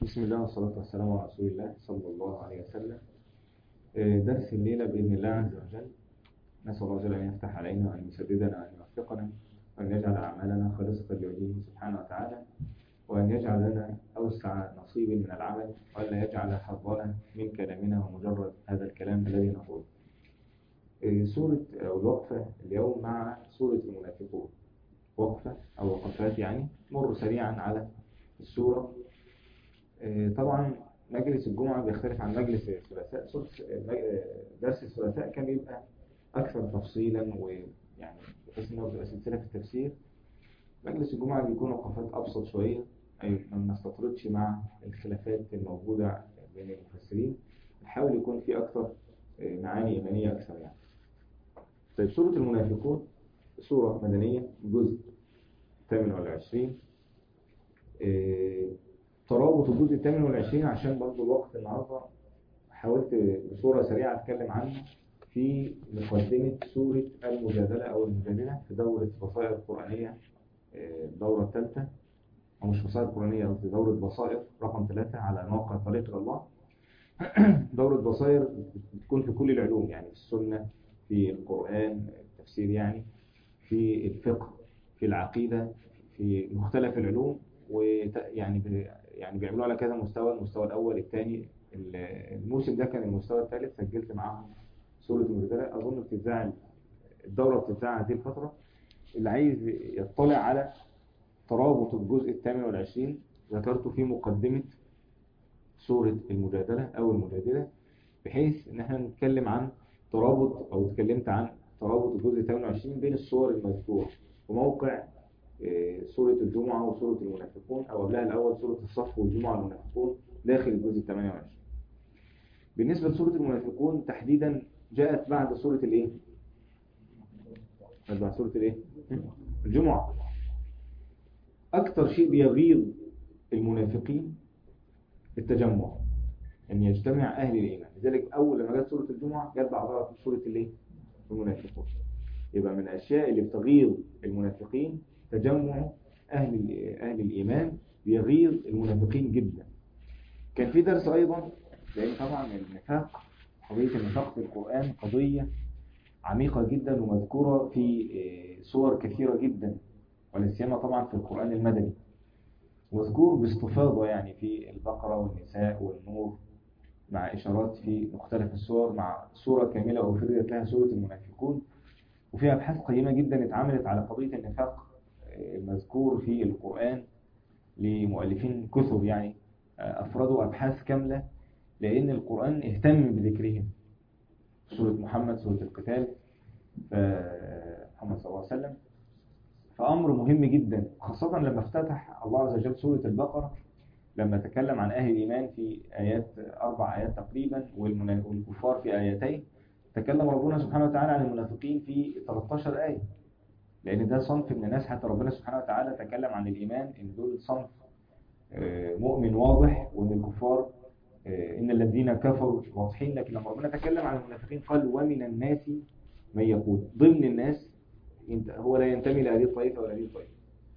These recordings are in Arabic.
بسم الله والصلاة والسلام على رسول الله صلى الله عليه وسلم. درس الليلة بإذن الله عز وجل. نسأل الله جل أن يفتح علينا وأن يسددنا وأن يوفقنا وأن يجعل أعمالنا خالصة لوجهه سبحانه وتعالى، وأن يجعل لنا أوسع نصيب من العمل، وألا يجعل حظنا من كلامنا ومجرد هذا الكلام الذي نقوله. سورة أو الوقفة اليوم مع سورة المنافقون. وقفة أو وقفات يعني مر سريعا على السورة. طبعا مجلس الجمعة بيختلف عن مجلس الثلاثاء. درس الثلاثاء كان بيبقى أكثر تفصيلا، ويعني بحيث إنه بتبقى سلسلة في التفسير. مجلس الجمعة بيكون وقفات أبسط شوية، أي ما بنستطردش مع الخلافات الموجودة بين المفسرين، نحاول يكون في أكثر معاني إيمانية أكثر يعني. طيب، سورة المنافقون سورة مدنية، جزء 28. ترابط الجزء 28 عشان برضو الوقت النهارده حاولت بصورة سريعة أتكلم عنه في مقدمة سورة المجادلة أو المجادلة في دورة بصائر القرآنية، الدورة الثالثة، أو مش بصائر القرآنية، قصدي دورة بصائر رقم 3 على موقع طريق إلى الله. دورة بصائر بتكون في كل العلوم، يعني في السنة، في القرآن، التفسير يعني، في الفقه، في العقيدة، في مختلف العلوم. ويعني بيعملوا على كذا مستوى، المستوى الأول الثاني. الموسم ده كان المستوى الثالث، سجلت معاهم سورة المجادلة. أظن بتتذاع الدورة بتتذاع هذه الفترة. اللي عايز يطلع على ترابط الجزء 28 ذكرته في مقدمة سورة المجادلة أو المجادلة، بحيث إن احنا نتكلم عن ترابط، أو اتكلمت عن ترابط الجزء 28 بين السور المذكورة وموقع سورة الجمعة وسورة المنافقون، أو قبلها الأول سورة الصف والجمعة والمنافقون داخل الجزء 28. بالنسبة لسورة المنافقون تحديدا جاءت بعد سورة الإيه؟ بعد سورة الإيه؟ الجمعة. أكثر شيء بيغيظ المنافقين التجمع، أن يجتمع أهل الإيمان. لذلك أول لما جاءت سورة الجمعة جاءت بعدها سورة الإيه؟ المنافقون. يبقى من الأشياء اللي بتغيظ المنافقين تجمع أهل الإيمان، بيغيظ المنافقين جدا. كان في درس أيضا، لأن طبعا النفاق، قضية النفاق في القرآن قضية عميقة جدا ومذكورة في صور كثيرة جدا، ولا سيما طبعا في القرآن المدني، مذكور باستفاضة يعني في البقرة والنساء والنور، مع إشارات في مختلف الصور، مع سورة كاملة أفردت لها سورة المنافقون. وفيها أبحاث قيمة جدا اتعملت على قضية النفاق المذكور في القرآن لمؤلفين كثر، يعني أفردوا أبحاث كاملة، لأن القرآن اهتم بذكرهم. سورة محمد، سورة القتال، محمد صلى الله عليه وسلم، فأمر مهم جدا، خاصة لما افتتح الله عز وجل سورة البقرة، لما تكلم عن أهل الإيمان في آيات 4 آيات تقريبا، والكفار في آيتين. تكلم ربنا سبحانه وتعالى عن المنافقين في 13 آية، لأن ده صنف من الناس. حتى ربنا سبحانه وتعالى تكلم عن الإيمان إن دول صنف مؤمن واضح، وإن الكفار إن الذين كفروا واضحين. لكن لما ربنا تكلم عن المنافقين قال ومن الناس من يقول، ضمن الناس هو لا ينتمي لهذه الطائفة ولا هذه الطائفة.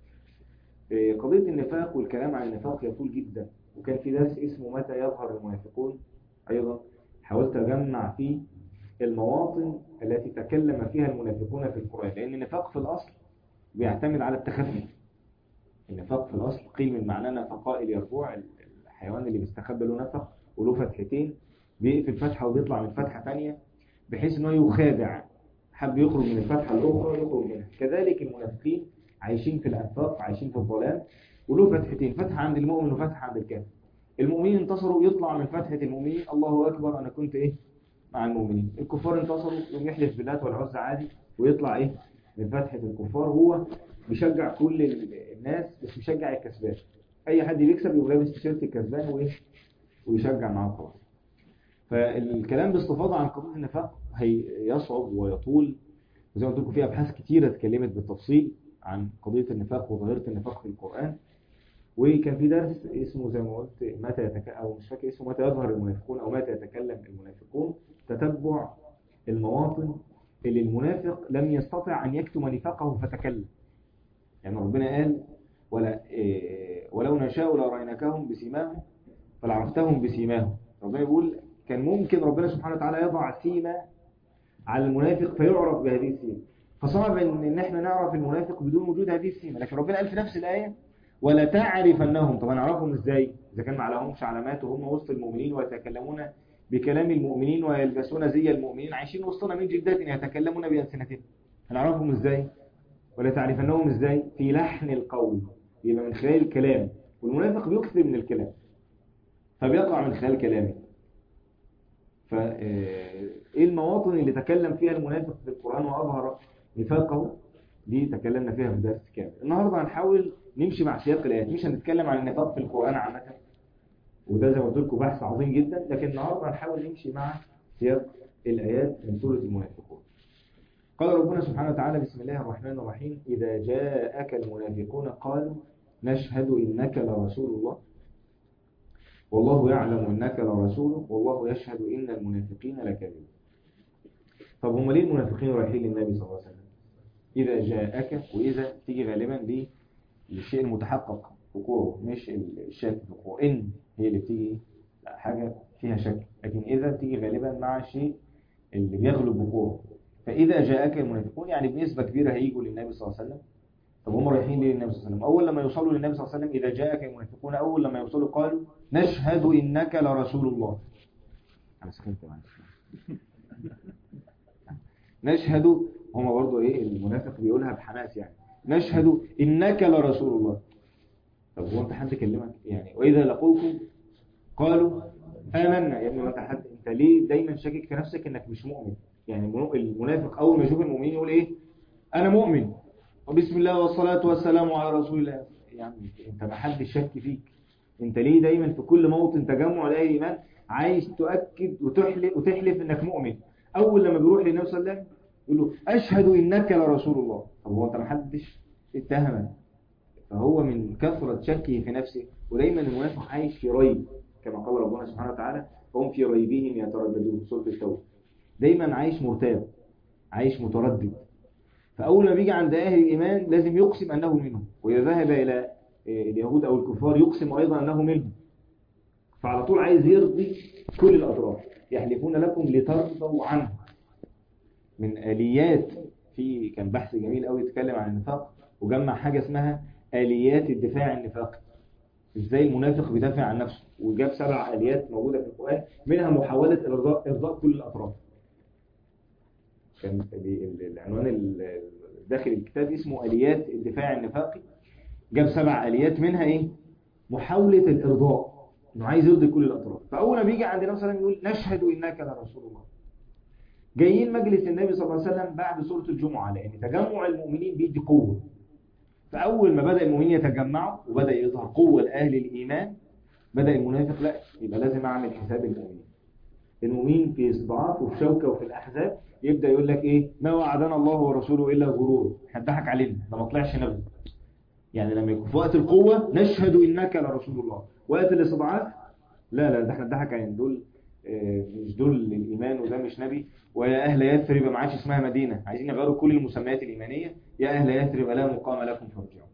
قضية النفاق والكلام عن النفاق يطول جدا، وكان في درس اسمه متى يظهر المنافقون أيضا، حاولت أجمع فيه المواطن التي تكلم فيها المنافقون في القرآن، لأن النفاق في الأصل بيعتمد على التخفي. النفاق في الأصل قيل من معنى نفقاء اليربوع، الحيوان اللي بيستخبى له نفق وله فتحتين، بيقفل فتحة وبيطلع من فتحة ثانية، بحيث أنه يخادع، حب يخرج من الفتحة الأخرى يخرج منها. كذلك المنافقين عايشين في الأنفاق، عايشين في الظلام، وله فتحتين، فتحة عند المؤمن وفتحة عند الكافر. المؤمنين انتصروا يطلع من فتحة المؤمنين الله أكبر أنا كنت مع المؤمنين. الكفار انتصروا يوم يحلف بالله والعزى عادي ويطلع من فتحة الكفار. هو بيشجع كل الناس، بس بيشجع الكسبان. أي حد بيكسب يبقى لابس تيشيرت الكسبان ويشجع معاه خلاص. فالكلام باستفاضة عن قضية النفاق يصعب ويطول، وزي ما قلت لكم في أبحاث كتيرة اتكلمت بالتفصيل عن قضية النفاق وظاهرة النفاق في القرآن. وكان في درس اسمه زي ما قلت أو مش فاكر اسمه، متى يظهر المنافقون أو متى يتكلم المنافقون، تتبع المواطن اللي المنافق لم يستطع أن يكتم نفاقه فتكلم. يعني ربنا قال ولو نشاء لرأيناكهم بسيماهم فلعرفتهم بسيماهم. ربنا يقول كان ممكن ربنا سبحانه وتعالى يضع سيمة على المنافق فيعرف بهذه السيمة، فصعب ان احنا نعرف المنافق بدون وجود هذه السيمة. لكن ربنا قال في نفس الآية ولا تعرفنهم. طب نعرفهم ازاي اذا كان ما عليهمش علامات وهم وسط المؤمنين ويتكلمون بكلام المؤمنين ويلبسون زي المؤمنين، عايشين وسطنا من جدات يتكلمون بألسنتهم؟ هنعرفهم ازاي؟ ولا تعرفنهم ازاي؟ في لحن القول، يبقى من خلال الكلام، والمنافق بيكثر من الكلام فبيقع من خلال كلامه. فايه المواطن اللي تكلم فيها المنافق في القرآن وأظهر نفاقه؟ دي تكلمنا فيها في درس كامل. النهارده هنحاول نمشي مع سياق الآيات، مش هنتكلم عن النفاق في القرآن عامة، وده زي ما قلت لكم بحث عظيم جدا، لكن النهارده هنحاول نمشي مع سياق الآيات من سورة المنافقون. قال ربنا سبحانه وتعالى بسم الله الرحمن الرحيم إذا جاءك المنافقون قالوا نشهد إنك لرسول الله والله يعلم إنك لرسوله والله يشهد إن المنافقين لكاذبون. طب هم ليه المنافقين رايحين للنبي صلى الله عليه وسلم؟ إذا جاءك، وإذا تيجي غالبا للشيء المتحقق وقوعه، مش الشك في وقوعه. إن هي اللي بتيجي حاجة فيها شك، لكن إذا بتيجي غالبا مع الشيء اللي بيغلب وقوعه. فإذا جاءك المنافقون يعني بنسبة كبيرة هيجوا للنبي صلى الله عليه وسلم. طب هم رايحين ليه للنبي صلى الله عليه وسلم؟ أول لما يوصلوا للنبي صلى الله عليه وسلم إذا جاءك المنافقون، أول لما يوصلوا قالوا نشهد إنك لرسول الله. أنا سخنت معلش. نشهد، هم برضو إيه المنافق بيقولها بحماس يعني، نشهد إنك لرسول الله. طب هو أنت حد كلمك يعني؟ وإذا لقوكم قالوا آمنا. يا ابني ما أنت حد، أنت ليه دايما شاكك في نفسك إنك مش مؤمن؟ يعني المنافق أول ما يشوف المؤمنين يقول إيه؟ أنا مؤمن وبسم الله والصلاة والسلام على رسول الله. يعني أنت ما حد شك فيك، أنت ليه دايما في كل موطن تجمع لأهل الإيمان عايز تؤكد وتحلف إنك مؤمن؟ أول لما بيروح للنبي صلى الله عليه وسلم يقول له أشهد إنك لرسول الله. طب هو أنت ما حدش اتهمك؟ فهو من كثرة شكه في نفسه. ودايما المنافق عايش في ريب، كما قال ربنا سبحانه وتعالى هم في ريبهم يترددون، سورة التوبة. دايما عايش مرتاب، عايش متردد. فأول ما بيجي عند أهل الإيمان لازم يقسم أنه منهم، وإذا ذهب إلى اليهود أو الكفار يقسم أيضا أنه منهم. فعلى طول عايز يرضي كل الأطراف. يحلفون لكم لترضوا عنه. من آليات، في كان بحث جميل قوي يتكلم عن النفاق وجمع حاجة اسمها آليات الدفاع النفاقي، ازاي المنافق بيدافع عن نفسه، وجاب 7 آليات موجودة في القرآن، منها محاولة إرضاء كل الأطراف. كان العنوان داخل الكتاب اسمه آليات الدفاع النفاقي. جاب 7 آليات منها ايه؟ محاولة الإرضاء، انه عايز يرضي كل الأطراف. فأول ما بيجي عند النبي صلى الله عليه وسلم يقول نشهد إنك لرسول الله. جايين مجلس النبي صلى الله عليه وسلم بعد سورة الجمعة، لأن تجمع المؤمنين بيدي قوة. فأول ما بدأ المؤمنين يتجمعوا وبدأ يظهر قوة لأهل الإيمان، بدأ المنافق لا يبقى لازم أعمل حساب المؤمنين. المؤمنين في استضعاف وفي شوكة وفي الأحزاب يبدأ يقول لك إيه؟ ما وعدنا الله ورسوله إلا غرور. هتضحك علينا، ده ما طلعش نبي. يعني لما يكون في وقت القوة نشهد إنك لرسول الله، وقت الاستضعاف لا ده احنا نضحك علينا، دول مش دول الإيمان وده مش نبي. ويا أهل يثرب ما عادش اسمها مدينة، عايزين يغيروا كل المسميات الإيمانية. يا أهل يثرب لا مقام لكم فارجعوا.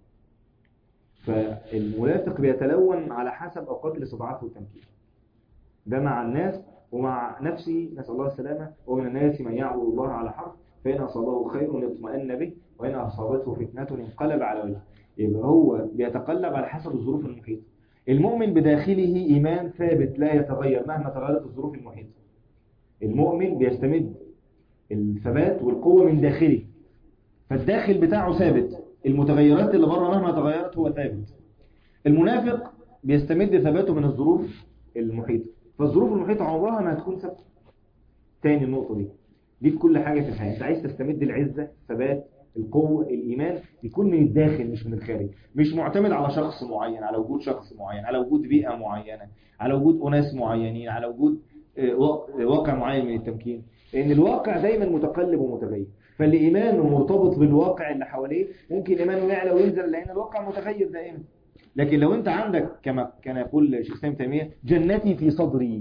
فالمنافق بيتلون على حسب أوقات الاستضعاف والتمكين، ده مع الناس ومع نفسه، نسأل الله السلامة. ومن الناس من يعبد الله على حرف فإن أصابه خير يطمئن به وإن أصابته فتنة انقلب على وجهه. يبقى هو بيتقلب على حسب الظروف المحيطة. المؤمن بداخله إيمان ثابت لا يتغير مهما تغيرت الظروف المحيطة. المؤمن بيستمد الثبات والقوة من داخله، فالداخل بتاعه ثابت، المتغيرات اللي بره مهما تغيرت هو ثابت. المنافق بيستمد ثباته من الظروف المحيطة، فالظروف المحيطة عمرها ما هتكون ثابتة. تاني النقطة دي في كل حاجة في الحياة. انت عايز تستمد العزة، الثبات، القوة، الإيمان، يكون من الداخل مش من الخارج. مش معتمد على شخص معين، على وجود شخص معين، على وجود بيئة معينة، على وجود أناس معينين، على وجود واقع معين من التمكين. لأن الواقع دايما متقلب ومتغير. فاللي إيمانه مرتبط بالواقع اللي حواليه ممكن إيمانه يعلى وينزل، لأن الواقع متغير دائما. لكن لو أنت عندك كما كان يقول شيخ الإسلام ابن تيمية جنتي في صدري،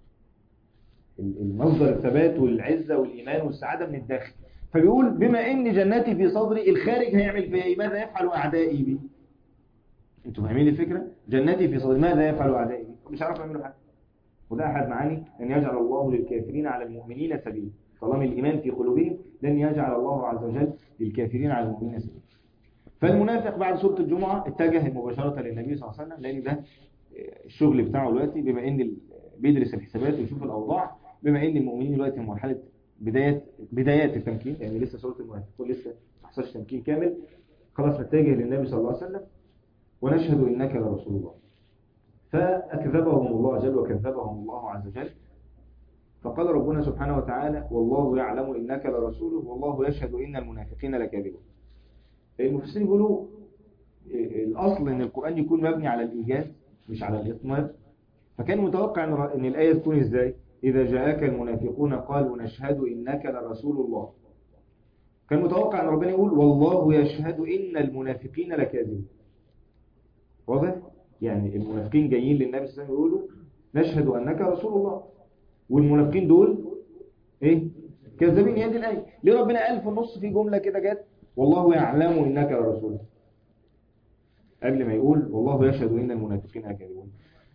المصدر الثبات والعزة والإيمان والسعادة من الداخل. فبيقول بما إن جنتي في صدري، الخارج هيعمل فيها إيه؟ ماذا يفعل أعدائي بي؟ أنتوا فاهمين الفكرة؟ جنتي في صدري، ماذا يفعل أعدائي بي؟ مش عارف يعملوا حاجه. وده احد معاني ان يجعل الله للكافرين على المؤمنين سبيلا. طالما الايمان في قلوبهم لن يجعل الله عز وجل للكافرين على المؤمنين سبيلا. فالمنافق بعد سوره الجمعه اتجه مباشره للنبي صلى الله عليه وسلم، لان ده الشغل بتاعه دلوقتي، بما ان بيدرس الحسابات ويشوف الاوضاع، بما ان المؤمنين دلوقتي في مرحله بدايات التمكين، يعني لسه سوره المنافقون لسه ما حصلش تمكين كامل. خلاص نتجه للنبي صلى الله عليه وسلم ونشهد انك لرسول الله. فاكذبهم الله جل وكذبهم الله عز وجل. فقال ربنا سبحانه وتعالى: والله يعلم انك لرسوله والله يشهد ان المنافقين لكاذبون. المفسرين بيقولوا الاصل ان القران يكون مبني على الايجاز مش على الاطناب. فكان متوقع ان الايه تكون ازاي؟ اذا جاءك المنافقون قالوا نشهد انك لرسول الله. كان متوقع ان ربنا يقول: والله يشهد ان المنافقين لكاذبون. واضح؟ يعني المنافقين جايين للنبي صلى الله عليه وسلم يقولوا نشهد انك رسول الله، والمنافقين دول ايه؟ كذابين. هي دي الايه. ليه ربنا قال في النص في جمله كده جت والله يعلم انك لرسول، قبل ما يقول والله يشهد ان المنافقين لكاذبون؟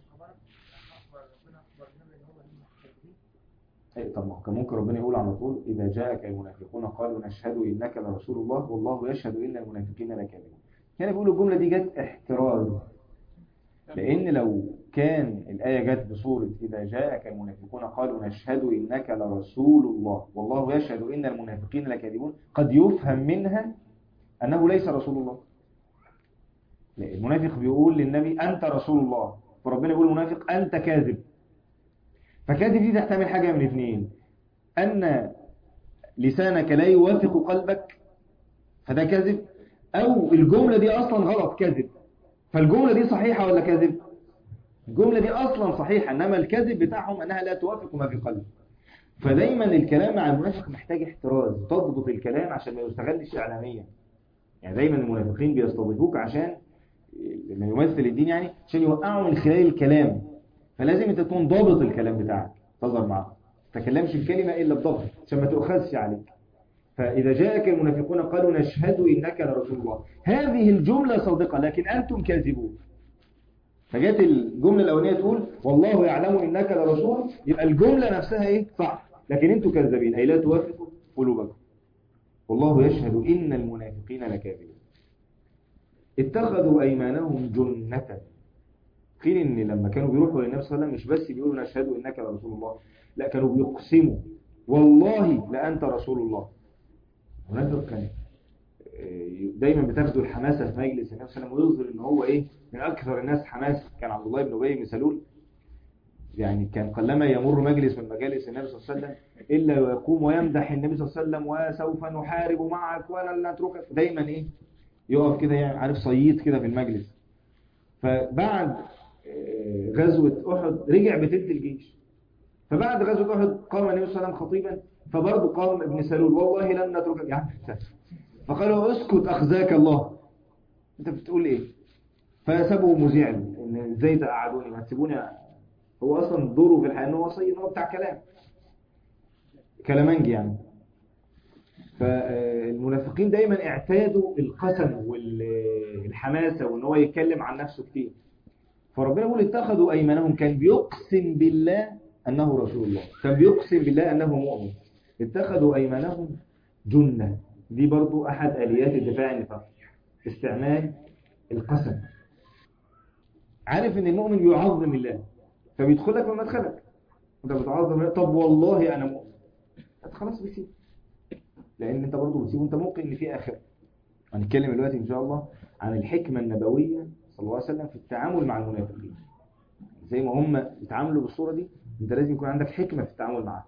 طب ما كان ممكن ربنا يقول على طول: اذا جاءك المنافقون قالوا نشهد انك لرسول الله والله يشهد ان المنافقين لكاذبون. هنا بيقولوا الجمله دي جت احتراز، لان لو كان الايه جت بصوره اذا جاءك المنافقون قالوا نشهد انك لرسول الله والله يشهد ان المنافقين لكاذبون، قد يفهم منها انه ليس رسول الله. المنافق بيقول للنبي انت رسول الله، فربنا يقول المنافق انت كاذب. فكاذب دي تحتمل حاجه من اثنين: ان لسانك لا يوافق قلبك فده كذب، او الجمله دي اصلا غلط كذب. فالجمله دي صحيحه ولا كذب؟ الجمله دي اصلا صحيحه، انما الكذب بتاعهم انها لا توافق ما في قلبك. فدايما الكلام مع المنافق محتاج احتراز، تضبط الكلام عشان ما يستغلش اعلاميا. يعني دايما المنافقين بيستضيفوك عشان لما يمثل الدين، يعني عشان يوقعوا من خلال الكلام. فلازم انت تكون ضابط الكلام بتاعك، تظهر معه، ما تتكلمش الكلمه الا بضبط عشان ما تؤخذش عليك. فإذا جاءك المنافقون قالوا نشهد إنك لرسول الله، هذه الجملة صادقة لكن أنتم كاذبون. فجاءت الجملة الأولانية تقول والله يعلم إنك لرسول، يبقى الجملة نفسها إيه؟ صح، لكن أنتم كاذبين أي لا توافقوا قلوبكم. والله يشهد إن المنافقين لكاذبون. اتخذوا أيمانهم جنة. قيل إن لما كانوا بيروحوا للنبي صلى الله عليه وسلم مش بس بيقولوا نشهد إنك لرسول الله، لا كانوا بيقسموا والله لأنت رسول الله. المنافق كان دايما بتاخده الحماسه في مجلس النبي صلى الله عليه وسلم ويظهر ان هو ايه من اكثر الناس حماسه. كان عبد الله بن ابي بن سلول يعني كان قلما يمر مجلس من مجالس النبي صلى الله عليه وسلم الا ويقوم ويمدح النبي صلى الله عليه وسلم وسوف نحارب معك ولا نتركك. دايما ايه يقف كده يعني عارف صييط كده في المجلس. فبعد غزوه احد رجع بتلت الجيش. فبعد غزوه احد قام النبي صلى الله عليه وسلم خطيبا، فبرضه قام ابن سلول والله لن نتركك يا عم. فقالوا اسكت اخزاك الله، انت بتقول ايه؟ فسابه مذيع ان ازاي تقعدوني ما تسيبوني. هو اصلا دوره في الحياه ان هو صيد، هو بتاع كلامنجي يعني. فالمنافقين دايما اعتادوا القسم والحماسه وان هو يتكلم عن نفسه كتير. فربنا يقول اتخذوا ايمانهم، كان بيقسم بالله انه رسول الله، كان بيقسم بالله انه مؤمن. اتخذوا ايمانهم جنة. دي برضو احد اليات الدفاع عن النفاق، استعمال القسم. عارف ان المؤمن يعظم الله فبيدخلك من مدخلك، انت بتعظم الله. طب والله انا مؤمن، خلاص بيسيب، لان انت برضو بتسيبه. انت ممكن ان في اخر هنتكلم دلوقتي ان شاء الله عن الحكمه النبويه صلى الله عليه وسلم في التعامل مع المنافقين. زي ما هم يتعاملوا بالصوره دي انت لازم يكون عندك حكمه في التعامل معاهم.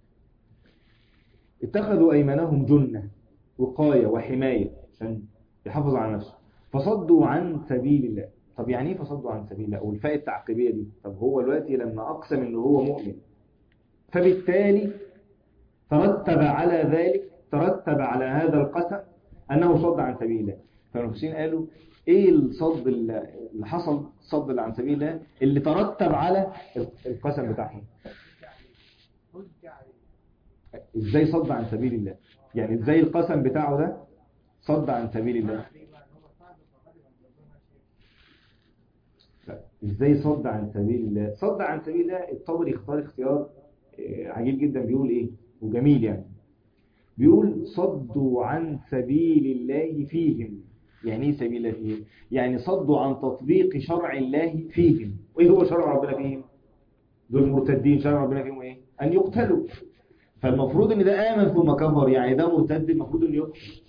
اتخذوا ايمانهم جنه، وقايه وحمايه عشان يحافظ على نفسه، فصدوا عن سبيل الله. طب يعني ايه فصدوا عن سبيل الله؟ والفاء التعقيبيه دي، طب هو دلوقتي لما اقسم ان هو مؤمن فبالتالي ترتب على ذلك، ترتب على هذا القسم انه صد عن سبيل الله. فالمفسرين قالوا ايه الصد اللي حصل، الصد اللي عن سبيل الله اللي ترتب على القسم بتاعهم؟ ازاي صد عن سبيل الله؟ يعني ازاي القسم بتاعه ده صد عن سبيل الله؟ ازاي صد عن سبيل الله؟ صد عن سبيل الله الطبري اختار اختيار عجيب جدا. بيقول ايه وجميل يعني، بيقول صدوا عن سبيل الله فيهم. يعني ايه سبيل الله فيهم؟ يعني صدوا عن تطبيق شرع الله فيهم. وايه هو شرع ربنا فيهم؟ دول مرتدين، شرع ربنا فيهم ايه؟ ان يقتلوا. فالمفروض ان ده امن ثم كفر، يعني ده مرتد المفروض انه يقتل.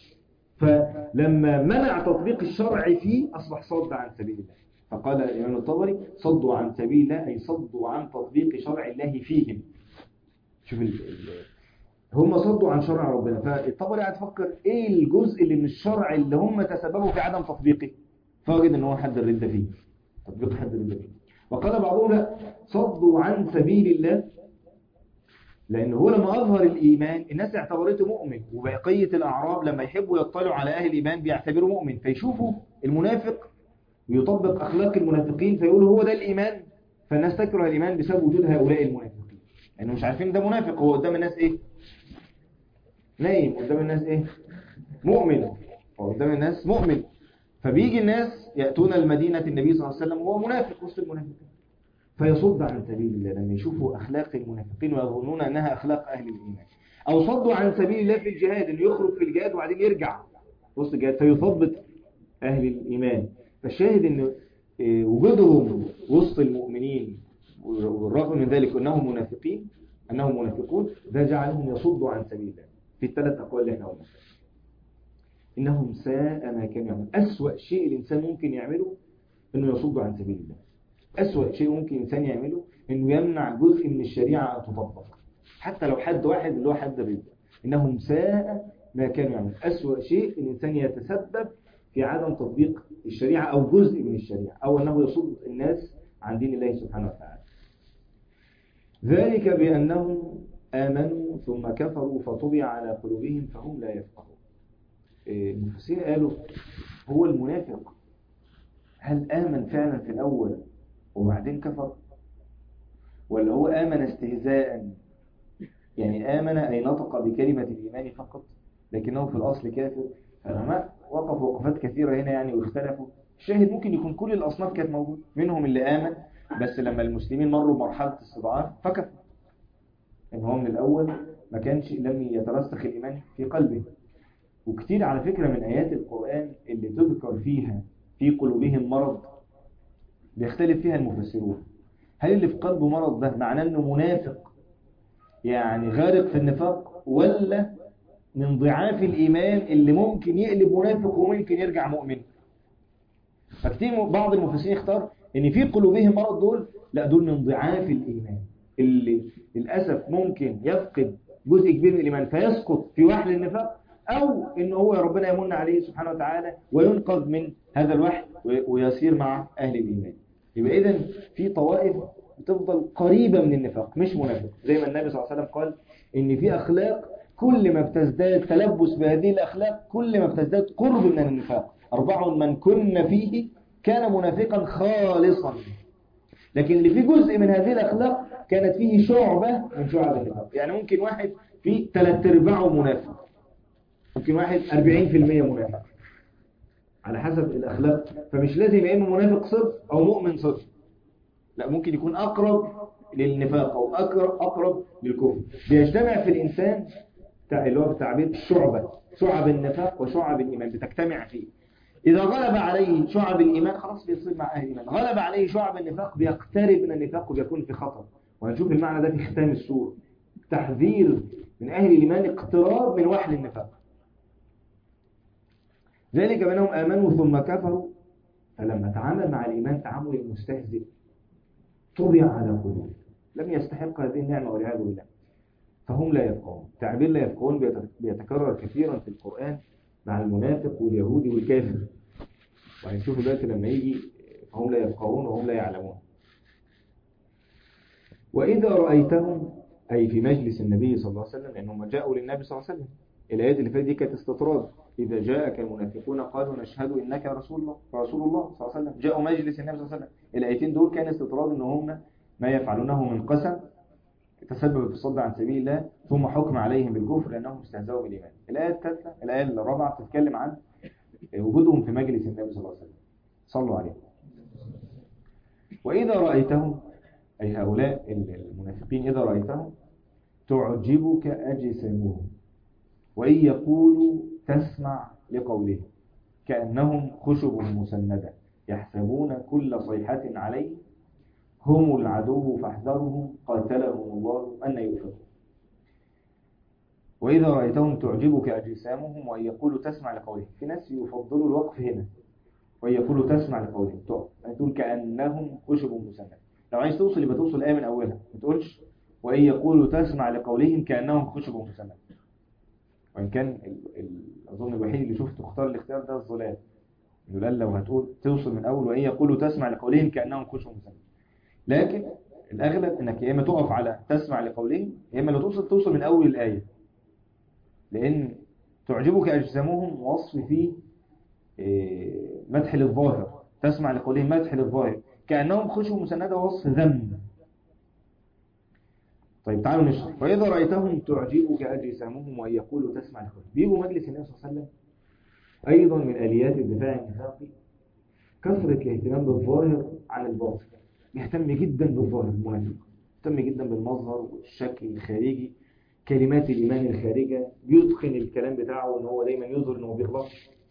فلما منع تطبيق الشرع فيه اصبح صد عن سبيل الله. فقال الامام الطبري صدوا عن سبيل الله اي صدوا عن تطبيق شرع الله فيهم. شوف هم صدوا عن شرع ربنا. فالطبري قاعد يفكر ايه الجزء اللي من الشرع اللي هم تسببوا في عدم تطبيقه، فوجد ان هو حد الردة فيه، تطبيق حد الردة فيه. وقال بعضهم لا، صدوا عن سبيل الله لأن هو لما أظهر الإيمان الناس اعتبرته مؤمن، وبقية الأعراب لما يحبوا يطلعوا على أهل الإيمان بيعتبروا مؤمن، فيشوفوا المنافق ويطبق أخلاق المنافقين فيقولوا هو ده الإيمان. فالناس تكره الإيمان بسبب وجود هؤلاء المنافقين، لأنه مش عارفين ده منافق، هو قدام الناس إيه؟ نايم. قدام الناس إيه؟ مؤمن. هو قدام الناس مؤمن. فبيجي الناس يأتون المدينة النبي صلى الله عليه وسلم وهو منافق وسط المنافقين، فيصد عن سبيل الله لما يشوفوا أخلاق المنافقين ويظنون أنها أخلاق أهل الإيمان. أو صدوا عن سبيل الله في الجهاد، إنه يخرج في الجهاد وبعدين يرجع وسط الجهاد فيثبط أهل الإيمان. فالشاهد أن وجودهم وسط المؤمنين والرغم من ذلك أنهم منافقين، أنهم منافقون، ده جعلهم يصدوا عن سبيل الله. في الثلاث أقوال اللي احنا قلنا إنهم ساء ما كانوا يعملون. أسوأ شيء الإنسان ممكن يعمله إنه يصد عن سبيل الله. أسوأ شيء ممكن إنسان يعمله إنه يمنع جزء من الشريعة أن تطبق، حتى لو حد واحد اللي هو حد الرد. إنهم ساء ما كانوا يعملون. أسوأ شيء الإنسان يتسبب في عدم تطبيق الشريعة أو جزء من الشريعة، أو أنه يصد الناس عن دين الله سبحانه وتعالى. ذلك بأنهم آمنوا ثم كفروا فطبع على قلوبهم فهم لا يفقهون. المفسرين قالوا هو المنافق هل آمن فعلا في الأول وبعدين كفر، ولا هو آمن استهزاء؟ يعني آمن أي نطق بكلمة الإيمان فقط لكنه في الأصل كافر. فالعلماء وقفوا وقفات كثيرة هنا يعني واختلفوا. الشاهد ممكن يكون كل الأصناف كانت موجودة، منهم اللي آمن بس لما المسلمين مروا بمرحلة استضعاف فكفر، إن هو من الأول ما كانش لم يترسخ الإيمان في قلبه. وكتير على فكرة من آيات القرآن اللي تذكر فيها في قلوبهم مرض بيختلف فيها المفسرون. هل اللي في قلبه مرض ده معناه انه منافق يعني غارق في النفاق، ولا من ضعاف الإيمان اللي ممكن يقلب منافق وممكن يرجع مؤمن؟ فكتير بعض المفسرين اختار ان في قلوبهم مرض دول لا، دول من ضعاف الإيمان اللي للأسف ممكن يفقد جزء كبير من الإيمان فيسقط في وحل النفاق، أو إن هو ربنا يمن عليه سبحانه وتعالى وينقذ من هذا الوحل ويسير مع أهل الإيمان. يبقى إذن في طوائف بتفضل قريبة من النفاق مش منافق، زي ما النبي صلى الله عليه وسلم قال إن في أخلاق كل ما بتزداد تلبس بهذه الأخلاق كل ما بتزداد قرب من النفاق. 4 من كن فيه كان منافقا خالصا. لكن اللي فيه جزء من هذه الأخلاق كانت فيه شعبة من شعب النفاق. يعني ممكن واحد فيه 3/4 منافق، ممكن واحد 40% منافق، على حسب الأخلاق. فمش لازم يا إما منافق صرف أو مؤمن صرف، لا، ممكن يكون أقرب للنفاق أو أقرب للكفر. بيجتمع في الإنسان اللي هو بتعبير شعب النفاق وشعب الإيمان بتجتمع فيه. إذا غلب عليه شعب الإيمان خلاص بيصير مع أهل الإيمان، غلب عليه شعب النفاق بيقترب من النفاق وبيكون في خطر. وهنشوف المعنى ده في ختام السورة، تحذير من أهل الإيمان اقتراب من وحل النفاق. ذلك بأنهم آمنوا ثم كفروا، فلما تعامل مع الإيمان تعامل المستهزئ طبع على قلوبهم، لم يستحق هذه النعمة والعياذ بالله فهم لا يفقهون. تعبير لا يفقهون بيتكرر كثيرا في القرآن مع المنافق واليهودي والكافر، وهنشوف دلوقتي لما يجي فهم لا يفقهون وهم لا يعلمون. وإذا رأيتهم أي في مجلس النبي صلى الله عليه وسلم، لأنهم جاءوا للنبي صلى الله عليه وسلم. الآيات اللي فاتت دي كانت استطراد، إذا جاءك المنافقون قالوا نشهد إنك رسول الله صلى الله عليه وسلم. جاءوا مجلس النبي صلى الله عليه وسلم. الآيتين دول كان استطراد إن هم ما يفعلونه من قسم تسبب في الصد عن سبيل الله ثم حكم عليهم بالكفر لأنهم استهزأوا بالإيمان. الآية الثالثة الآية الرابعة تتكلم عن وجودهم في مجلس النبي صلى الله عليه وسلم. صلوا عليه. وإذا رأيتهم، أي هؤلاء المنافقين، إذا رأيتهم تعجبك أجسامهم وإن يقولوا تسمع لقولهم كأنهم خشب مسندة يحسبون كل صيحة عليه هم العدو فاحذرهم قاتلهم الله أن يؤفكون. وإذا رأيتهم تعجبك أجسامهم وإن يقولوا تسمع لقولهم. في ناس يفضلوا الوقف هنا، وإن يقولوا تسمع لقولهم تقول كأنهم خشب مسندة. لو عايز توصل يبقى توصل الآية من أولها، ما تقولش وإن يقولوا تسمع لقولهم كأنهم خشب مسندة. وإن كان أظن الوحيد اللي شفته اختار الاختيار ده الظلال، إنه قال لو هتقول توصل من أول وإن يقولوا تسمع لقولهم كأنهم خشب مسندة. لكن الأغلب إنك يا إما تقف على تسمع لقولهم يا إما لو توصل من أول الآية، لأن تعجبك أجسامهم وصف فيه مدح للظاهر، تسمع لقولهم مدح للظاهر، كأنهم خشب مسندة وصف ذم. طيب تعالوا نشرح. وإذا رأيتهم تعجبك أجسامهم وإن يقولوا تسمع لقولهم. بيجوا مجلس النبي صلى الله عليه وسلم أيضا من آليات الدفاع النفاقي كثرة الاهتمام بالظاهر عن الباطن. يهتم جدا بالظاهر، المنافق يهتم جدا بالمظهر والشكل الخارجي، كلمات الإيمان الخارجة، يتقن الكلام بتاعه إن هو دايما يظهر إنه بيغلط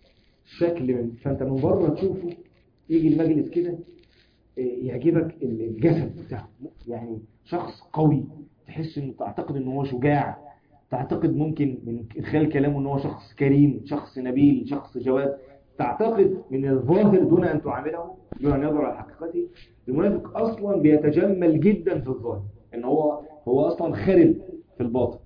شكل فأنت من بره تشوفه يجي المجلس كده يعجبك الجسد بتاعه، يعني شخص قوي تحس إنه تعتقد إنه هو شجاع، تعتقد ممكن من خلال كلامه إنه هو شخص كريم، شخص نبيل، شخص جواد، تعتقد من الظاهر دون أن تعامله دون أن يظهر على حقيقته. المنافق أصلا بيتجمل جدا في الظاهر، إن هو أصلا خرب في الباطن،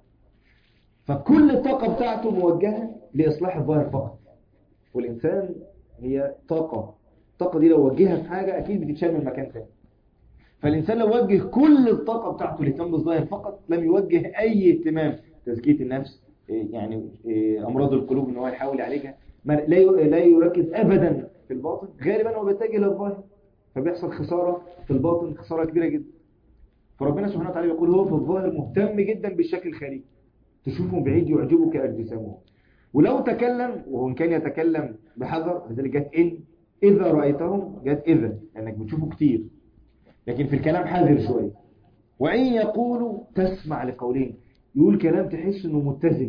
فكل الطاقة بتاعته موجهة لإصلاح الظاهر فقط. والإنسان هي الطاقة دي لو وجهها في حاجة أكيد بتتشال من مكان ثاني. فالإنسان لو وجه كل الطاقة بتاعته لاهتمام بالظاهر فقط لم يوجه أي اهتمام تزكية النفس، يعني أمراض القلوب إن هو يحاول يعالجها، لا يركز أبدا في الباطن، غالبا هو بيتجه للظاهر فبيحصل خسارة في الباطن، خسارة كبيرة جدا. فربنا سبحانه وتعالى يقول هو في الظاهر مهتم جدا بالشكل الخارجي، تشوفهم بعيد يعجبك أجسامهم. ولو تكلم وهو كان يتكلم بحذر، لذلك جت إذا رأيتهم، جت إذا لأنك بتشوفه كتير، لكن في الكلام حذر شوية. وإن يقولوا تسمع لقولهم، يقول كلام تحس إنه متزن،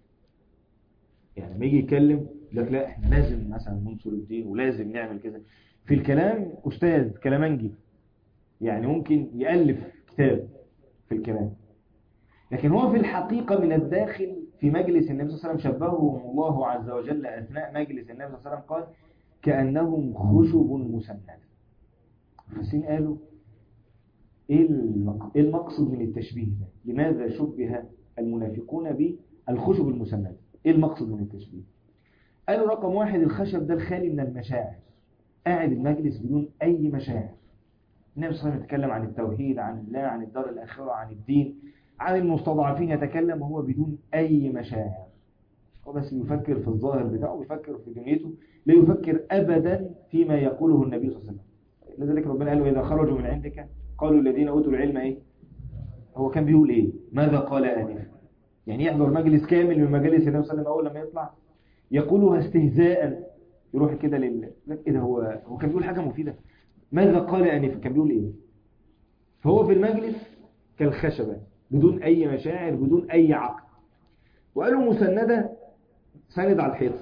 يعني لما يجي يتكلم لك لا احنا لازم مثلا ننصر الدين ولازم نعمل كذا، في الكلام أستاذ كلامنجي، يعني ممكن يألف كتاب في الكلام، لكن هو في الحقيقة من الداخل في مجلس النبي صلى الله عليه وسلم شبههم الله عز وجل أثناء مجلس النبي صلى الله عليه وسلم قال كأنهم خشب مسندة. المفسرين قالوا إيه المقصد من التشبيه ده؟ لماذا شبه المنافقون بالخشب المسندة؟ إيه المقصد من التشبيه؟ قالوا رقم واحد الخشب ده الخالي من المشاعر، قاعد المجلس بدون أي مشاعر. النبي صلى الله عليه وسلم يتكلم عن التوحيد، عن الله، عن الدار الآخرة، عن الدين، عن المستضعفين، يتكلم وهو بدون أي مشاعر، هو بس يفكر في الظاهر بتاعه، يفكر في دنيته، لا يفكر أبدا فيما يقوله النبي صلى الله عليه وسلم. لذلك ربنا قال وإذا خرجوا من عندك قالوا الذين أوتوا العلم إيه؟ هو كان بيقول إيه؟ ماذا قال آنفا؟ يعني يحضر مجلس كامل من مجالس النبي صلى الله عليه وسلم، أول لما يطلع يقولها استهزاء، يروح كده إيه ده، هو كان بيقول حاجة مفيدة، ماذا قال آنفا؟ كان بيقول إيه؟ فهو في المجلس كالخشبة بدون أي مشاعر، بدون أي عقل. وقالوا مسندة، سند على الحيط.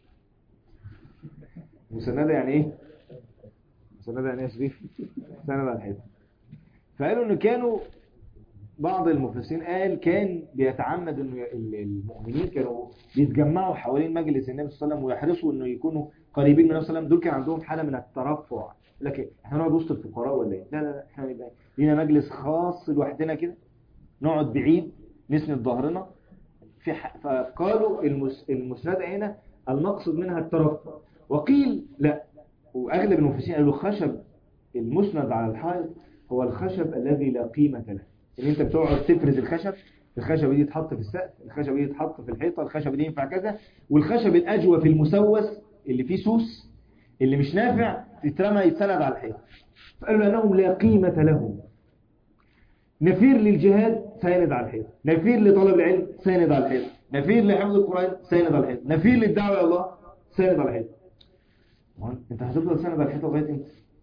مسندة يعني إيه؟ مسندة يعني إيه يا شريف؟ سند على الحيط. فقالوا إنه كانوا بعض المفسرين قال كان بيتعمد إنه المؤمنين كانوا بيتجمعوا حوالين مجلس النبي صلى الله عليه وسلم ويحرصوا إنه يكونوا قريبين من النبي صلى الله عليه وسلم. دول كان عندهم حالة من الترفع، لكن احنا نقعد وسط الفقراء ولا ايه؟ لا احنا يبقى لينا مجلس خاص لوحدنا كده، نقعد بعيد نسند ظهرنا فقالوا المسندة هنا المقصد منها الترفع. وقيل لا، واغلب المفسرين قالوا خشب المسند على الحائط هو الخشب الذي لا قيمة له، ان انت بتقعد تفرز الخشب دي يتحط في السقف، الخشب دي يتحط في الحيطة، الخشب دي ينفع كذا، والخشب الأجوف المسوس اللي فيه سوس اللي مش نافع يتسند على الحيطة. فقالوا لأنهم لا قيمة لهم. نفير للجهاد ساند على الحيطة، نفير لطلب العلم ساند على الحيطة، نفير لحفظ القرآن ساند على الحيطة، نفير للدعوة إلى الله ساند على الحيطة. انت هتفضل ساند على الحيطة لغاية امتى؟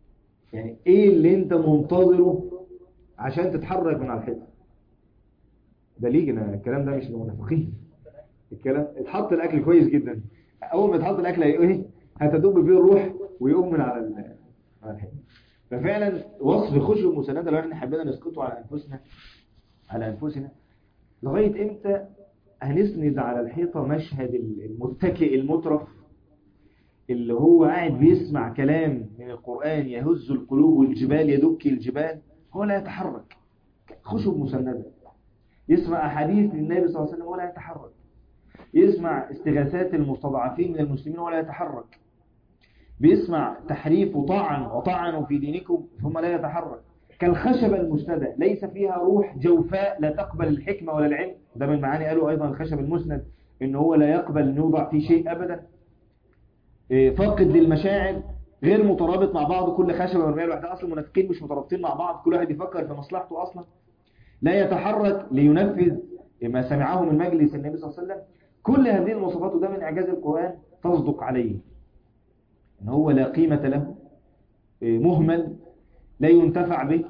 يعني ايه اللي انت منتظره عشان تتحرك من على الحيطه؟ ده ليجنا، الكلام ده مش للمنافقين. الكلام اتحط الاكل كويس جدا، اول ما يتحط الاكل ايه هتدوب فيه الروح ويقوم من على الحيطه. ففعلا وصف خشب مسنده لو احنا حبينا نسقطه على انفسنا لغايه امتى هنسند على الحيطه مشهد المتكئ المترف اللي هو قاعد بيسمع كلام من القرآن يهز القلوب والجبال يدك الجبال، هو لا يتحرك، خشب مسندة. يسمع أحاديث للنبي صلى الله عليه وسلم ولا يتحرك، يسمع استغاثات المستضعفين من المسلمين ولا يتحرك، بيسمع تحريف وطعن في دينكم ثم لا يتحرك. كالخشبة المسندة ليس فيها روح جوفاء لا تقبل الحكمة ولا العلم. ده من معاني قالوا أيضا الخشب المسند إن هو لا يقبل أن يوضع فيه شيء أبدا. فاقد للمشاعر، غير مترابط مع بعض، كل خشبة مرمية لوحدها. أصلا المنافقين مش مترابطين مع بعض، كل واحد يفكر في مصلحته أصلا. لا يتحرك لينفذ ما سمعه من مجلس النبي صلى الله عليه وسلم. كل هذه المواصفات، وده من إعجاز القرآن، تصدق عليه إن هو لا قيمة له، مهمل، لا ينتفع به،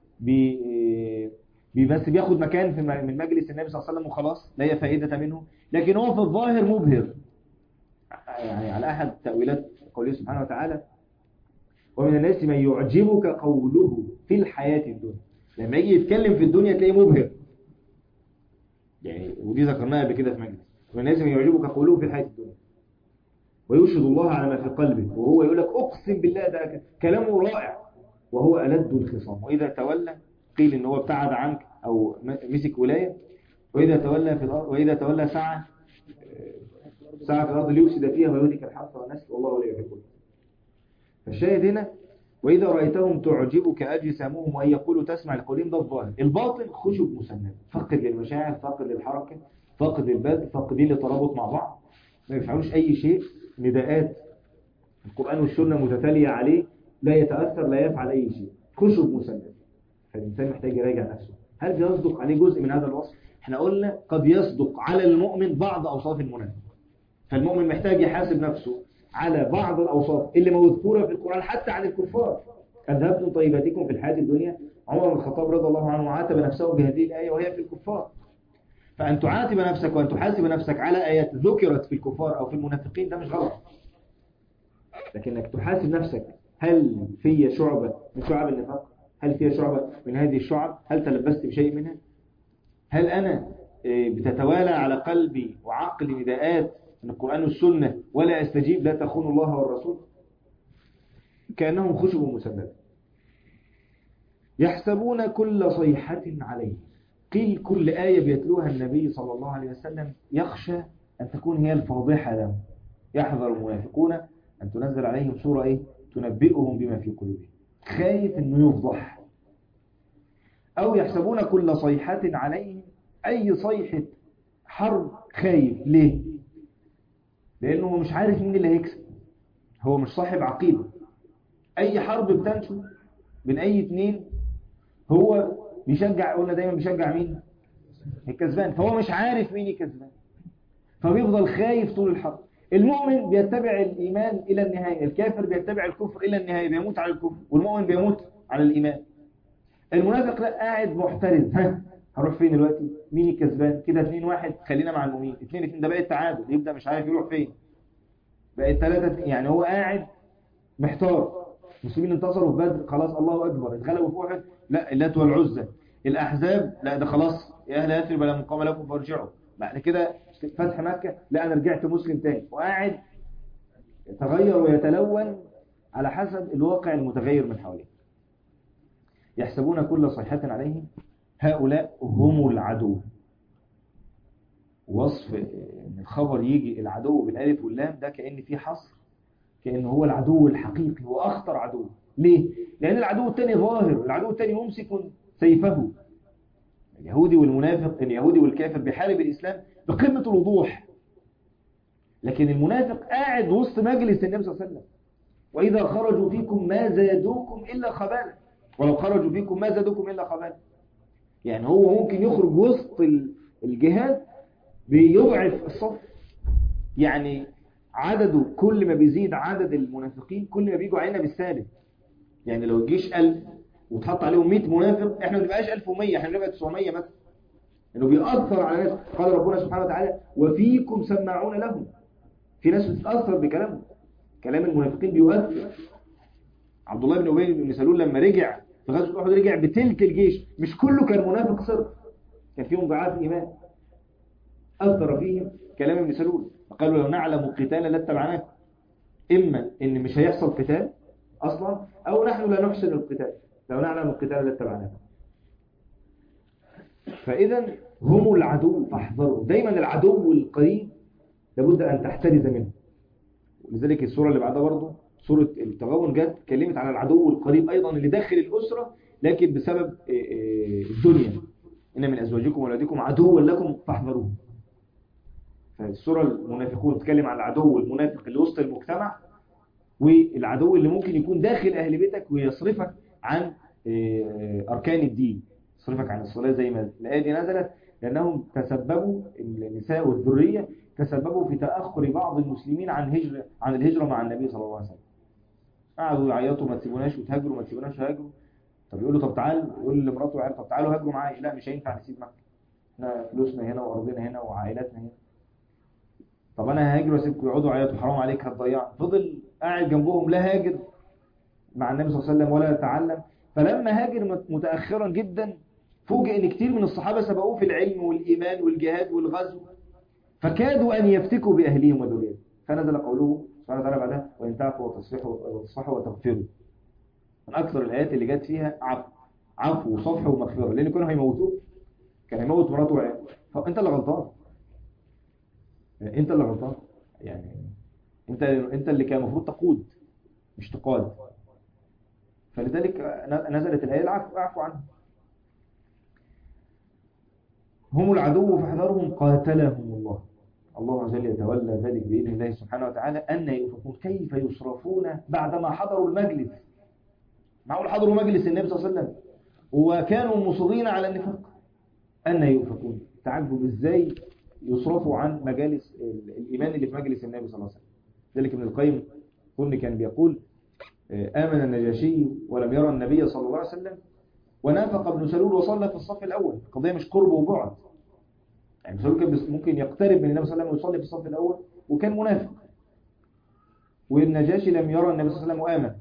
بس بياخد مكان من مجلس النبي صلى الله عليه وسلم وخلاص، لا فائدة منه. لكن هو في الظاهر مبهر، يعني على أحد تأويلات قوله سبحانه وتعالى: ومن الناس من يعجبك قوله في الحياة الدنيا. لما يجي يتكلم في الدنيا تلاقيه مبهر، يعني ودي ذكرناها قبل كده في مجلس. ومن الناس من يعجبك قوله في الحياة الدنيا ويشهد الله على ما في قلبه، وهو يقول لك أقسم بالله ده كلامه رائع، وهو ألد الخصام. وإذا تولى، قيل إن هو ابتعد عنك أو مسك ولاية. وإذا تولى في الأرض، وإذا تولى سعى في الأرض ليفسد فيها ويهلك الحرث والنسل والله لا يحب. فالشاهد هنا: وإذا رأيتهم تعجبك أجسامهم وإن يقولوا تسمع لقولهم. ده الظاهر. الباطن خشب مسند، فقد للمشاعر، فقد للحركة، فقد للبذل، فقدين للترابط مع بعض، ما يفعلوش أي شيء. نداءات القرآن والسنة متتالية عليه، لا يتأثر، لا يفعل أي شيء، خشب مسند. فالإنسان محتاج يراجع نفسه، هل يصدق عليه جزء من هذا الوصف؟ احنا قلنا قد يصدق على المؤمن بعض أوصاف المنافق، فالمؤمن محتاج يحاسب نفسه على بعض الأوصاف اللي مذكورة في القرآن حتى عن الكفار. أذهبتم طيباتكم في الحياة الدنيا. عمر بن الخطاب رضي الله عنه عاتب نفسه بهذه الآية وهي في الكفار. فأن تعاتب نفسك وأن تحاسب نفسك على آيات ذكرت في الكفار أو في المنافقين ده مش غلط، لكنك تحاسب نفسك: هل في شعبة من شعب النفاق؟ هل في شعبة من هذه الشعب؟ هل تلبست بشيء منها؟ هل أنا بتتوالى على قلبي وعقلي نداءات من القرآن والسنة ولا أستجيب؟ لا تخونوا الله والرسول. كأنهم خشب مسندة. يحسبون كل صيحة عليه. قيل كل آية بيتلوها النبي صلى الله عليه وسلم يخشى أن تكون هي الفاضحة لهم. يحذر المنافقون أن تنزل عليهم سورة تنبئهم بما في قلوبهم. خايف أنه يفضح. أو يحسبون كل صيحة عليهم، أي صيحة حرب خايف. ليه؟ لأنه مش عارف مين اللي هيكسب، هو مش صاحب عقيدة. أي حرب بتنشو بين أي اتنين هو بيشجع، قلنا دايما بيشجع مين؟ الكسبان. فهو مش عارف مين الكسبان، فبيفضل خايف طول الحرب. المؤمن بيتبع الإيمان إلى النهاية، الكافر بيتبع الكفر إلى النهاية، بيموت على الكفر، والمؤمن بيموت على الإيمان. المنافق لا، قاعد محترز، هروح فين دلوقتي؟ مين الكسبان؟ كده 2-1 خلينا مع المؤمنين، 2-2 ده بقى التعادل، يبدأ مش عارف يروح فين، بقى 3، يعني هو قاعد محتار. المسلمين انتصروا في بدر، خلاص الله أكبر. اتغلبوا في أحد، لا، اللات والعزى. الأحزاب، لا ده خلاص يا أهل يثرب لا مقام لكم فارجعوا. بعد كده فتح مكة، لا أنا رجعت مسلم تاني، وقاعد يتغير ويتلون على حسب الواقع المتغير من حواليه. يحسبون كل صيحة عليهم، هؤلاء هم العدو. وصف ان الخبر يجي العدو بالالف واللام ده كأن فيه حصر، كأنه هو العدو الحقيقي وأخطر عدو. ليه؟ لأن العدو الثاني ظاهر، العدو الثاني ممسك سيفه. اليهودي والمنافق، اليهودي والكافر بيحارب الإسلام بقمة الوضوح، لكن المنافق قاعد وسط مجلس النبي صلى الله عليه وسلم: وإذا خرجوا فيكم ما زادوكم إلا خبالا، ولو خرجوا فيكم ما زادوكم إلا خبالا. يعني هو ممكن يخرج وسط الجهاد بيضعف الصف. يعني عدده كل ما بيزيد عدد المنافقين كل ما بيجوا علينا بالسالب. يعني لو الجيش 1000 وتحط عليهم 100 منافق، احنا ما بنبقاش 1100، احنا بنبقى 900 مثلا. انه بيأثر على ناس. قال ربنا سبحانه وتعالى وفيكم سماعون لهم، في ناس بتتأثر بكلامهم، كلام المنافقين بيؤثر. عبد الله بن ابي بن سلول لما رجع في غزوه احد رجع بتلك الجيش، مش كله كان منافق صرف، كان فيهم ضعاف ايمان، اثر فيهم كلام ابن سلول. فقالوا لو نعلم قتالا لاتبعناكم، اما ان مش هيحصل قتال اصلا، او نحن لا نحسن القتال، لو نعلم القتال لاتبعناكم. فاذا هم العدو فاحذروا. دايما العدو القريب لابد ان تحترز منه. ولذلك السوره اللي بعدها برضه سوره التغابن جت اتكلمت على العدو القريب ايضا اللي داخل الاسره، لكن بسبب الدنيا. ان من ازواجكم واولادكم عدوا لكم فاحذروه. فالسوره المنافقون تتكلم عن العدو المنافق اللي وسط المجتمع، والعدو اللي ممكن يكون داخل اهل بيتك ويصرفك عن اركان الدين، يصرفك عن الصلاه. زي ما الايه دي نزلت لانهم تسببوا، النساء والذريه تسببوا في تاخر بعض المسلمين عن الهجره مع النبي صلى الله عليه وسلم. قعدوا يعيطوا ما تسيبوناش وتهاجروا، ما تسيبوناش هاجروا. طب يقول له طب تعال، يقول لمراته وعيال طب تعالوا هاجروا معايا، لا مش هينفع نسيب مكه، احنا فلوسنا هنا وارضنا هنا وعائلاتنا هنا. طب انا هاجر واسيبكم يقعدوا يعيطوا، حرام عليك هتضيع. فضل قاعد جنبهم لا هاجر مع النبي صلى الله عليه وسلم ولا يتعلم. فلما هاجر متاخرا جدا فوجئ ان كتير من الصحابه سبقوه في العلم والايمان والجهاد والغزو، فكادوا ان يفتكوا باهليهم وذريتهم. فنزل قوله سبحانه وتعالى بعدها وان تعفوا وتصفحوا وتغفروا. من اكثر الايات اللي جت فيها عفو وصفح ومغفره، لان كانوا هيموتوه، كان هيموت مراته وعياله. فانت اللي غلطان، انت اللي غلطان. يعني انت اللي كان المفروض تقود مش تقاد. فلذلك نزلت الايه العفو، اعفو عنهم. هم العدو فاحذرهم قاتلهم الله. الله عز وجل يتولى ذلك باذن الله سبحانه وتعالى. ان يؤفكون كيف يصرفون بعدما حضروا المجلس. معقول حضروا مجلس النبي صلى الله عليه وسلم وكانوا مصرين على النفاق؟ ان يؤفكون، تعجب ازاي يصرفوا عن مجالس الايمان اللي في مجلس النبي صلى الله عليه وسلم. ذلك ابن القيم كان بيقول آمن النجاشي ولم يرى النبي صلى الله عليه وسلم، ونافق ابن سلول وصلى في الصف الأول. القضية مش قرب وبعد، يعني ابن سلول كان ممكن يقترب من النبي صلى الله عليه وسلم ويصلي في الصف الأول وكان منافق، والنجاشي لم يرى النبي صلى الله عليه وسلم وآمن.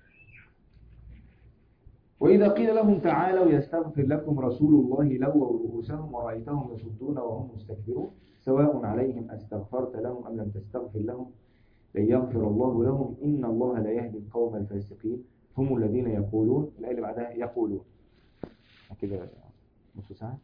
وإذا قيل لهم تعالوا يستغفر لكم رسول الله لووا رؤوسهم ورأيتهم يصدون وهم مستكبرون سواء عليهم أستغفرت لهم أم لم تستغفر لهم لن يغفر الله لهم إن الله لا يهدي القوم الفاسقين هم الذين يقولون. الآية اللي بعدها يقولون كده نص ساعة.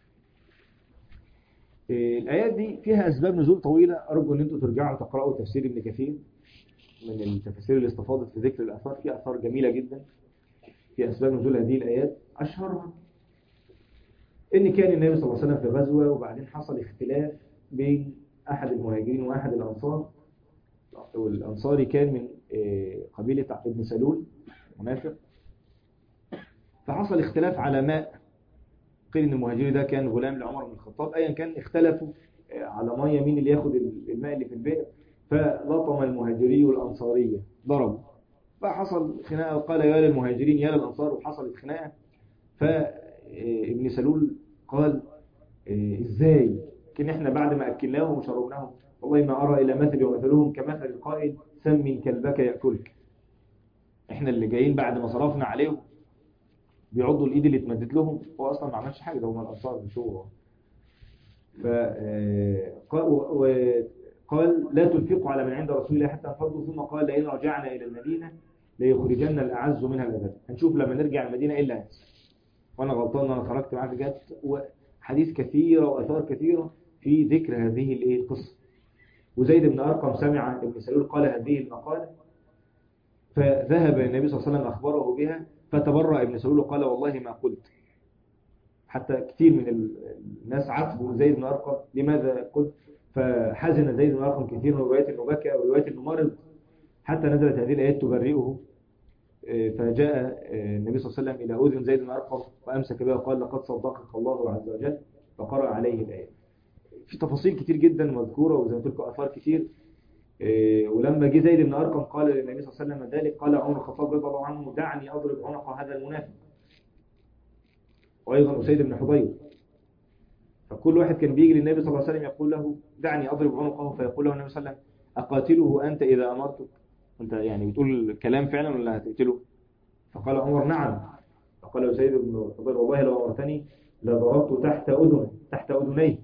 الآيات دي فيها أسباب نزول طويلة، أرجو أن أنتم ترجعوا تقرأوا تفسير ابن كثير من التفاسير اللي استفاضت في ذكر الآثار. في آثار جميلة جدا في أسباب نزول هذه الآيات. أشهرها إن كان النبي صلى الله عليه وسلم في غزوة وبعدين حصل اختلاف بين أحد المهاجرين وأحد الأنصار، والأنصاري كان من قبيلة ابن سلول منافق. فحصل اختلاف على ماء، قيل ان المهاجري ده كان غلام لعمر بن الخطاب، ايا كان اختلفوا على ميه مين اللي ياخد الماء اللي في البئر. فلطم المهاجري والانصاريه ضربوا، فحصل خناقه وقال يا للمهاجرين يا للانصار، وحصلت خناقه. فابن سلول قال ازاي كان احنا بعد ما اكلناهم وشربناهم والله ما ارى الى مثل ومثلهم كمثل القائل سمن كلبك ياكلك. احنا اللي جايين بعد ما صرفنا عليهم بيعضوا الايد اللي اتمدت لهم، هو اصلا ما عملش حاجه، ده هم الانصار مش هو. وقال لا تنفقوا على من عند رسول الله حتى انفضوا، ثم قال لئن رجعنا الى المدينه ليخرجن الاعز منها الاذل. هنشوف لما نرجع المدينه ايه اللي هيحصل. وانا غلطان ان انا خرجت معاك جد. وحديث كثيره واثار كثيره في ذكر هذه الايه القصه. وزيد بن ارقم سمع ابن سلول قال هذه المقاله، فذهب النبي صلى الله عليه وسلم اخبره بها، فتبرأ ابن سلول وقال والله ما قلت. حتى كثير من الناس عاتبوا زيد بن أرقم لماذا قلت، فحزن زيد بن أرقم كثير من روايات انه بكى وروايات انه مرض، حتى نزلت هذه الآيات تبرئه. فجاء النبي صلى الله عليه وسلم إلى أذن زيد بن أرقم وأمسك بها وقال لقد صدقك الله عز وجل، فقرأ عليه الآية. في تفاصيل كتير جدا مذكورة وزي ما قلت لكم آثار كتير. ولما جه زيد بن أرقم قال للنبي صلى الله عليه وسلم ذلك، قال عمر الخطاب رضي الله عنه: دعني أضرب عنق هذا المنافق. وأيضا أسيد بن حضير. فكل واحد كان بيجي للنبي صلى الله عليه وسلم يقول له: دعني أضرب عنقه، فيقول له النبي صلى الله عليه وسلم: أقاتله أنت إذا أمرتك؟ أنت يعني بتقول كلام فعلا ولا هتقتله؟ فقال عمر: نعم. فقال أسيد بن حضير: والله لو أمرتني لضربت تحت أذنيه.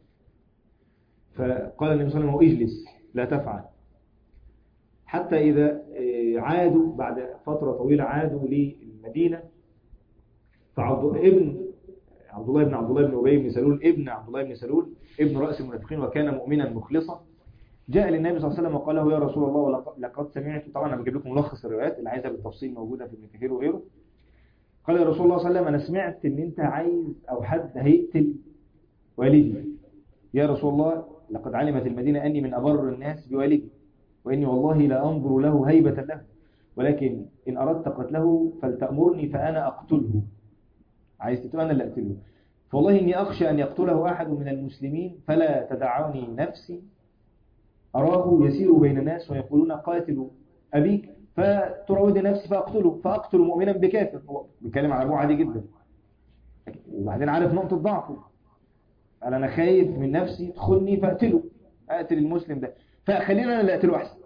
فقال النبي صلى الله عليه وسلم: اجلس لا تفعل. حتى إذا عادوا بعد فترة طويلة عادوا للمدينة، فعبد الله بن أبي بن سلول ابن عبد الله بن سلول ابن رأس المنافقين، وكان مؤمنا مخلصا، جاء للنبي صلى الله عليه وسلم وقال له: يا رسول الله، لقد سمعت. طبعا أنا بجيب لكم ملخص الروايات اللي عايزها بالتفصيل، موجودة في ابن كثير وغيره. قال: يا رسول الله صلى الله عليه وسلم، أنا سمعت إن أنت عايز أو حد هيقتل والدي. يا رسول الله، لقد علمت المدينة أني من أبر الناس بوالدي، وإني والله لا أنظر له هيبة له، ولكن إن أردت قتله فلتأمرني فأنا أقتله. عايز تقتله أنا اللي أقتله. فوالله إني أخشى أن يقتله أحد من المسلمين، فلا تدعني نفسي أراه يسير بين الناس ويقولون قاتل أبيك، فتراود نفسي فأقتل مؤمنا بكافر. هو بيتكلم على أبوه عادي جدا، وبعدين عارف نقطة ضعفه. قال: أنا خايف من نفسي تخلني فأقتله، أقتل المسلم ده، فخلينا أنا اللي أقتله أحسن.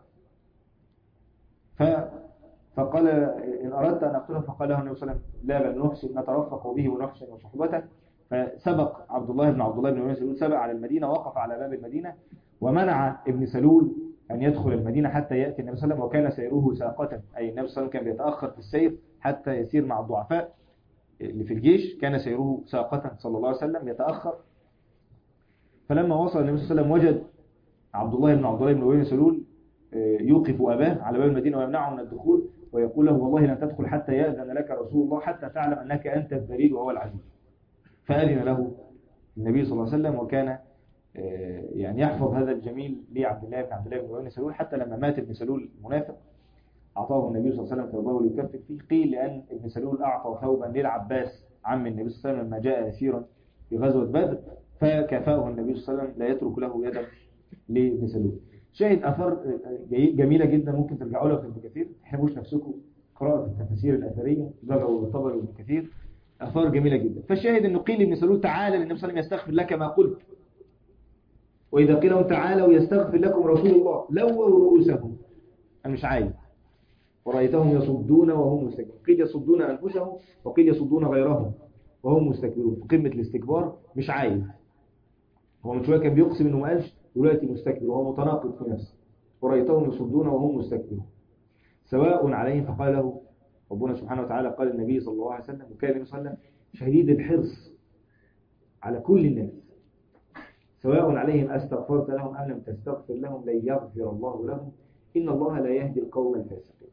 فقال: إن أردت أن أقتله، فقال له النبي صلى الله عليه وسلم: لا، بل نحسن نترفق به ونحسن وصحبته. فسبق عبد الله بن ابي سلول، سبق على المدينة، وقف على باب المدينة ومنع ابن سلول أن يدخل المدينة حتى يأتي النبي صلى الله عليه وسلم، وكان سيره ساقة، أي النبي صلى الله عليه وسلم كان بيتأخر في السير حتى يسير مع الضعفاء اللي في الجيش، كان سيره ساقة صلى الله عليه وسلم يتأخر. فلما وصل النبي صلى الله عليه وسلم وجد عبد الله بن أبي سلول يوقف أباه على باب المدينة ويمنعه من الدخول، ويقول له: والله لن تدخل حتى يأذن لك رسول الله، حتى تعلم أنك أنت الذليل وهو العزيز. فأذن له النبي صلى الله عليه وسلم، وكان يعني يحفظ هذا الجميل لعبد الله بن أبي سلول، حتى لما مات ابن سلول المنافق أعطاه النبي صلى الله عليه وسلم ثوبه ليكفر فيه. قيل لأن ابن سلول أعطى ثوبا للعباس عم النبي صلى الله عليه وسلم لما جاء أسيرا في غزوة بدر، فكفاه النبي صلى الله عليه وسلم لا يترك له يدا لابن سلول. شاهد أثر جميلة جدا، ممكن ترجعوا لها في ابن كثير، تحبوش نفسكم قراءة التفاسير الأثرية بغوا والطبري وابن كثير، أثار جميلة جدا. فالشاهد أنه قيل لابن سلول: تعالى للنبي صلى الله عليه وسلم يستغفر لك ما قلت، وإذا قيل لهم تعالوا يستغفر لكم رسول الله لووا رؤوسهم، أنا مش عايز. ورأيتهم يصدون وهم مستكبرون، قيل يصدون أنفسهم وقيل يصدون غيرهم وهم مستكبرون، في قمة الاستكبار، مش عايز. هو من شوية كان بيقسم إنه ما قالش، دلوقتي مستكبر وهو متناقض في نفسه. ورأيتهم يصدون وهم مستكبرون سواء عليهم. فقال له ربنا سبحانه وتعالى، قال النبي صلى الله عليه وسلم، وكان النبي صلى الله عليه وسلم شديد الحرص على كل الناس: سواء عليهم أستغفرت لهم أم لم تستغفر لهم لن يغفر الله لهم إن الله لا يهدي القوم الفاسقين.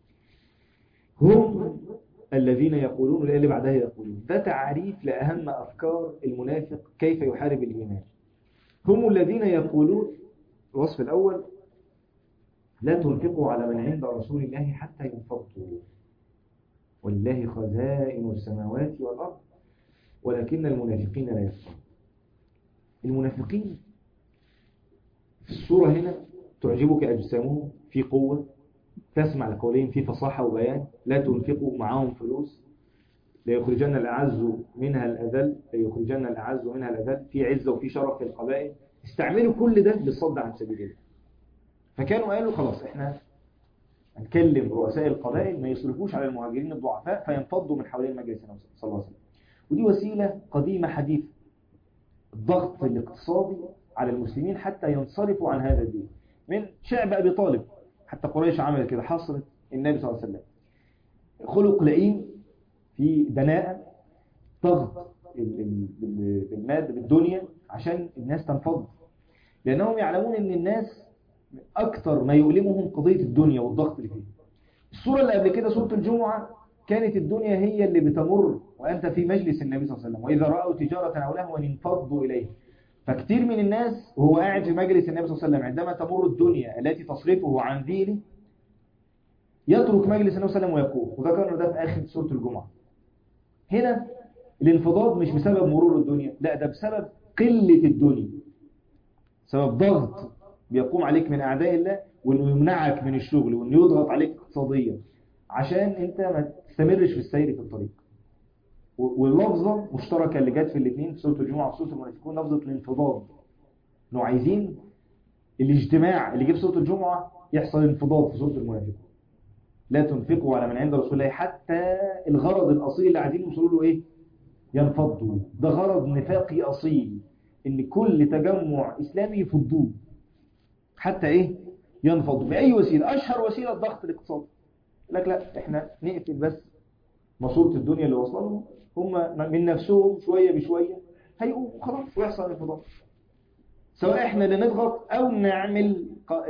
هم الذين يقولون، الآية اللي بعدها يقولون، ده تعريف لأهم أفكار المنافق كيف يحارب الإيمان. هم الذين يقولون، الوصف الأول: لا تنفقوا على من عند رسول الله حتى ينفضوا، ولله خزائن السماوات والأرض ولكن المنافقين لا يفقهون. المنافقين في الصورة هنا تعجبك أجسامهم في قوة، تسمع لقولهم في فصاحة وبيان. لا تنفقوا، معهم فلوس، ليخرجن الأعز منها الأذل، ليخرجن الأعز منها الأذل، في عزة وفي شرف في القبائل. استعملوا كل ده للصد عن سبيل الله. فكانوا قالوا: خلاص احنا هنكلم رؤساء القبائل ما يصرفوش على المهاجرين الضعفاء فينفضوا من حوالين مجلس النبي صلى الله عليه وسلم. ودي وسيلة قديمة حديثة، الضغط الاقتصادي على المسلمين حتى ينصرفوا عن هذا الدين. من شعب أبي طالب حتى قريش عملت كده، حصرت النبي صلى الله عليه وسلم. خلق لئيم في دناءة، ضغط بالمادة بالدنيا عشان الناس تنفض، لأنهم يعلمون أن الناس أكثر ما يؤلمهم قضية الدنيا والضغط اللي فيها. الصورة اللي قبل كده، سورة الجمعة، كانت الدنيا هي اللي بتمر وأنت في مجلس النبي صلى الله عليه وسلم، وإذا رأوا تجارة أو لهوا انفضوا إليه. فكتير من الناس وهو قاعد في مجلس النبي صلى الله عليه وسلم عندما تمر الدنيا التي تصرفه عن دينه يترك مجلس النبي صلى الله عليه وسلم ويقوم. وذكرنا ده في آخر سورة الجمعة. هنا الانفضاض مش بسبب مرور الدنيا، لا، ده بسبب قلة الدنيا، سبب ضغط بيقوم عليك من أعداء الله، وإنه يمنعك من الشغل، وإنه يضغط عليك اقتصاديا عشان أنت ما تستمرش في السير في الطريق. واللفظة مشتركة اللي جت في الاثنين في سورة الجمعة وفي سورة المنافقون، لفظة الانفضاض. إنه عايزين الاجتماع اللي جه في سورة الجمعة يحصل انفضاض في سورة المنافقون. لا تنفقوا على من عند رسول الله حتى الغرض الأصيل اللي عايزين يوصلوا له إيه؟ ينفضوا. ده غرض نفاقي أصيل، إن كل تجمع إسلامي يفضوه حتى إيه؟ ينفضوا بأي وسيلة. أشهر وسيلة الضغط الاقتصادي. لك لا، إحنا نقفل بس ماسورة الدنيا اللي وصلوا هم من نفسهم شوية بشوية هيقوموا خلاص ويحصل انفضاض. سواء إحنا اللي نضغط أو نعمل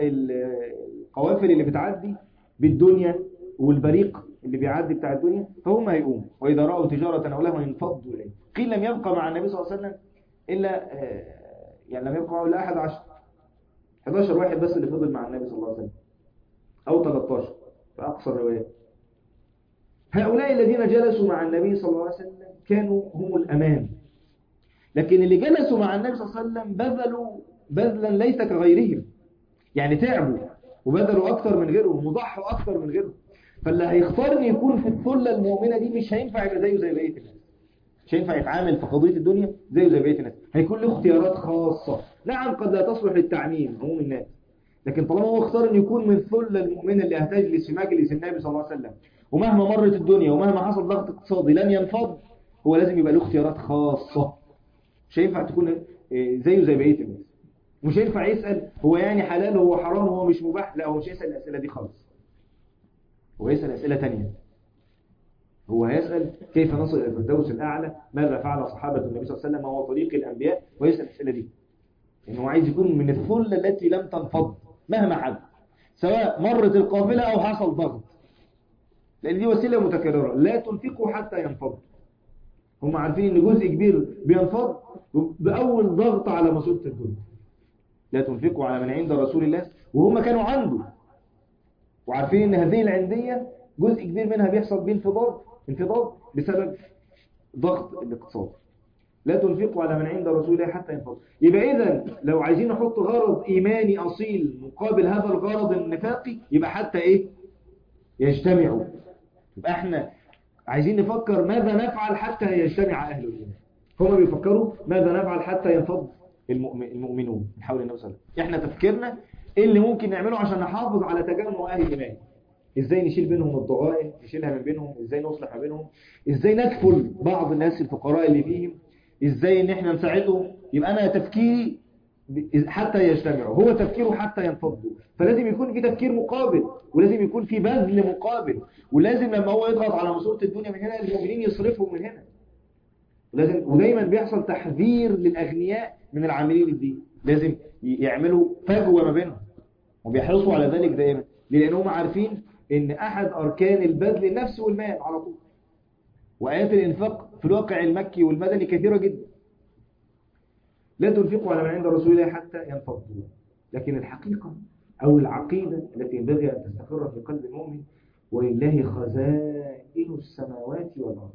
القوافل اللي بتعدي بالدنيا والبريق اللي بيعدي بتاع الدنيا، فهم هيقوموا. وإذا رأوا تجارة أو لهوا ينفضوا إليه. قيل لم يبقى مع النبي صلى الله عليه وسلم إلا يعني لم يبقى معه إلا 11 واحد بس اللي فضل مع النبي صلى الله عليه وسلم، أو 13 في أقصى الروايات. هؤلاء الذين جلسوا مع النبي صلى الله عليه وسلم كانوا هم الأمان. لكن اللي جلسوا مع النبي صلى الله عليه وسلم بذلوا بذلا ليس كغيرهم، يعني تعبوا وبذلوا أكثر من غيرهم وضحوا أكثر من غيرهم. فاللي هيختار ان يكون في الثلة المؤمنة دي مش هينفع يبقى زيه زي بقية الناس، مش هينفع يتعامل في قضية الدنيا زيه زي بقية الناس، هيكون له اختيارات خاصة. نعم قد لا تصلح للتعميم عموم الناس، لكن طالما هو اختار ان يكون من الثلة المؤمنة اللي هتجلس في مجلس النبي صلى الله عليه وسلم، ومهما مرت الدنيا ومهما حصل ضغط اقتصادي لن ينفض، هو لازم يبقى له اختيارات خاصة. مش هينفع تكون زيه زي بقية الناس. مش هينفع يسأل هو يعني حلال هو حرام هو مش مباح، لا هو مش هيسأل الأسئلة دي خالص. هو يسأل أسئلة تانية. هو هيسأل كيف نصل إلى الفردوس الأعلى، ماذا فعل صحابة النبي صلى الله عليه وسلم، ما هو طريق الأنبياء، ويسأل الأسئلة دي. إنه عايز يكون من الثلة التي لم تنفض مهما حدث، سواء مرت القافلة أو حصل ضغط، لأن دي وسيلة متكررة. لا تنفقوا حتى ينفض. هم عارفين إن جزء كبير بينفض بأول ضغط على ماسورة الدنيا. لا تنفقوا على من عند رسول الله، وهم كانوا عنده وعارفين ان هذه العندية جزء كبير منها بيحصل بيه انفضاض بسبب ضغط الاقتصاد. لا تنفقوا على من عند رسول الله حتى ينفض. يبقى اذا لو عايزين نحط غرض ايماني اصيل مقابل هذا الغرض النفاقي، يبقى حتى ايه؟ يجتمعوا. يبقى احنا عايزين نفكر ماذا نفعل حتى يجتمع اهل الايمان. هم بيفكروا ماذا نفعل حتى ينفض المؤمنون من حول النبي صلى الله عليه وسلم. احنا تفكيرنا ايه اللي ممكن نعمله عشان نحافظ على تجمع اهل الايمان. ازاي نشيل بينهم الضغائن، نشيلها من بينهم، ازاي نصلح ما بينهم، ازاي نكفل بعض الناس الفقراء اللي فيهم، ازاي ان احنا نساعدهم. يبقى انا تفكيري حتى يجتمعوا، هو تفكيره حتى ينفضوا. فلازم يكون في تفكير مقابل، ولازم يكون في بذل مقابل، ولازم لما هو يضغط على ماسورة الدنيا من هنا المؤمنين يصرفهم من هنا. ودايما بيحصل تحذير للأغنياء من العاملين الدين، لازم يعملوا فجوة ما بينهم، وبيحرصوا على ذلك دائما. لأنهم عارفين ان احد اركان البذل النفس والمال على طول. وآيات الانفاق في الواقع المكي والمدني كثيرة جدا. لا تنفقوا على من عند رسول الله حتى ينفضوا. لكن الحقيقة أو العقيدة التي ينبغي أن تستقر في قلب المؤمن: ولله خزائن السماوات والأرض.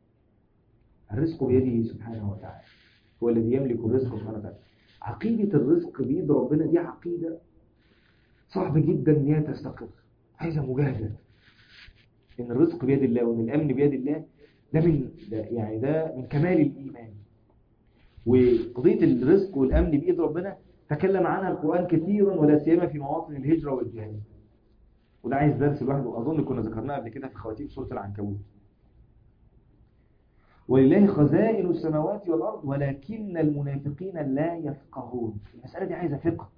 الرزق بيده سبحانه وتعالى، هو الذي يملك الرزق سبحانه وتعالى. عقيدة الرزق بيد ربنا دي عقيدة صعب جدا ان هي تستقر، عايزة مجاهدة. ان الرزق بيد الله وان الامن بيد الله، ده من كمال الايمان. وقضية الرزق والامن بيد ربنا تكلم عنها القرآن كثيرا، ولا سيما في مواطن الهجرة والجهاد. وده عايز درس لوحده، اظن كنا ذكرناه قبل كده في خواتيم سورة العنكبوت. ولله خزائن السماوات والارض ولكن المنافقين لا يفقهون. المسألة دي عايزة فقه.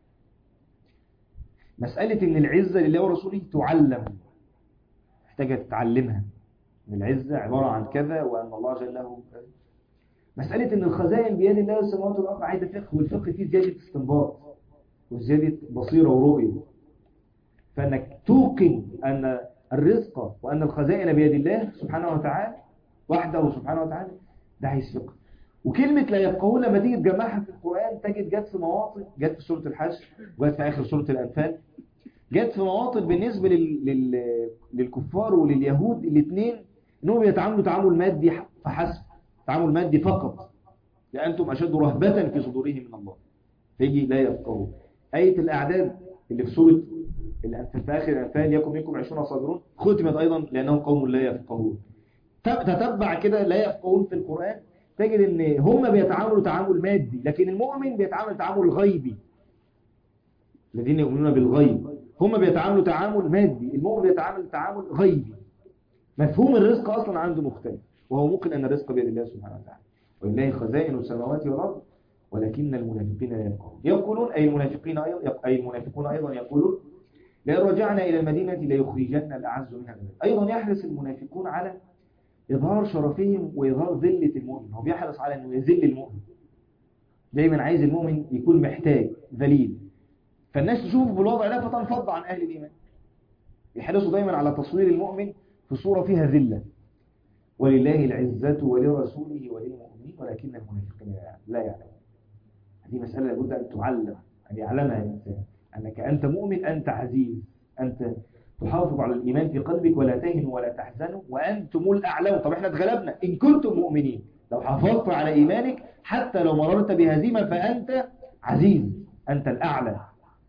مسألة ان العزة لله ورسوله تعلم، محتاجة تتعلمها. ان العزة عبارة عن كذا، وان الله جل له كذا. مسألة ان الخزائن بيد الله والسماوات والارض عايزة فقه، والفقه فيه زيادة استنباط وزيادة بصيرة ورؤية. فانك توقن ان الرزق وان الخزائن بيد الله سبحانه وتعالى وحده سبحانه وتعالى، ده عايز فقه. وكلمة لا يفقهون لما تيجي تجمعها في القرآن تجد جت في مواطن، جت في سورة الحشر وجت في آخر سورة الأنفال، جت في مواطن بالنسبة للكفار ولليهود الاثنين انهم يتعاملوا تعامل مادي فحسب، تعامل مادي فقط. لأنتم أشد رهبة في صدورهم من الله. فيجي لا يفقهون. آية الأعداد اللي في سورة في آخر الأنفال يكن منكم 20 صابرون ختمت أيضا لأنهم قوم لا يفقهون. تتبع كده لا يفقهون في القرآن تجد ان هم بيتعاملوا تعامل مادي، لكن المؤمن بيتعامل تعامل غيبي. الذين يؤمنون بالغيب هم بيتعاملوا تعامل مادي، المؤمن بيتعامل تعامل غيبي. مفهوم الرزق اصلا عنده مختلف، وهو ممكن ان الرزق بيد الله سبحانه وتعالى، ولله خزائن السماوات والارض ولكن المنافقين لا يفقهون. يقولون اي المنافقون ايضا يقولون لئن رجعنا الى المدينه ليخرجن الاعز منها الأذل. ايضا يحرص المنافقون على إظهار شرفهم وإظهار ذلة المؤمن. هو بيحرص على أنه يذل المؤمن، دايما عايز المؤمن يكون محتاج ذليل، فالناس تشوفه بالوضع ده فتنفض عن أهل الإيمان. يحرصوا دايما على تصوير المؤمن في صورة فيها ذلة. ولله العزة ولرسوله وللمؤمنين ولكن المنافقين لا يعلمون. هذه مسألة لابد أن تعلم، أن يعلمها الإنسان، أنك أنت مؤمن، أنت عزيز، أنت تحافظ على الإيمان في قلبك ولا تهنوا ولا تحزنوا وأنتم الأعلون. طب احنا اتغلبنا إن كنتم مؤمنين، لو حافظت على إيمانك حتى لو مررت بهزيمة فأنت عزيز، أنت الأعلى.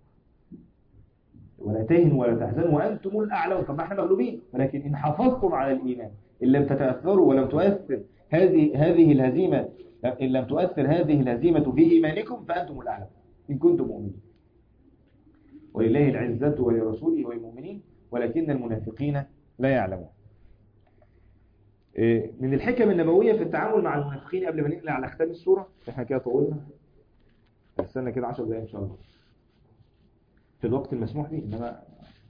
ولا تهنوا ولا تحزنوا وأنتم الأعلون. طب احنا مغلوبين، ولكن إن حافظتم على الإيمان، إن لم تتأثروا ولم تؤثر هذه الهزيمة، إن لم تؤثر هذه الهزيمة في إيمانكم فأنتم الأعلون إن كنتم مؤمنين. ولله العزة ولرسوله والمؤمنين ولكن المنافقين لا يعلمون. من الحكم النبوية في التعامل مع المنافقين قبل ما نقلع على ختام السورة، احنا كده طولنا، استنى كده 10 دقايق ان شاء الله في الوقت المسموح به. انما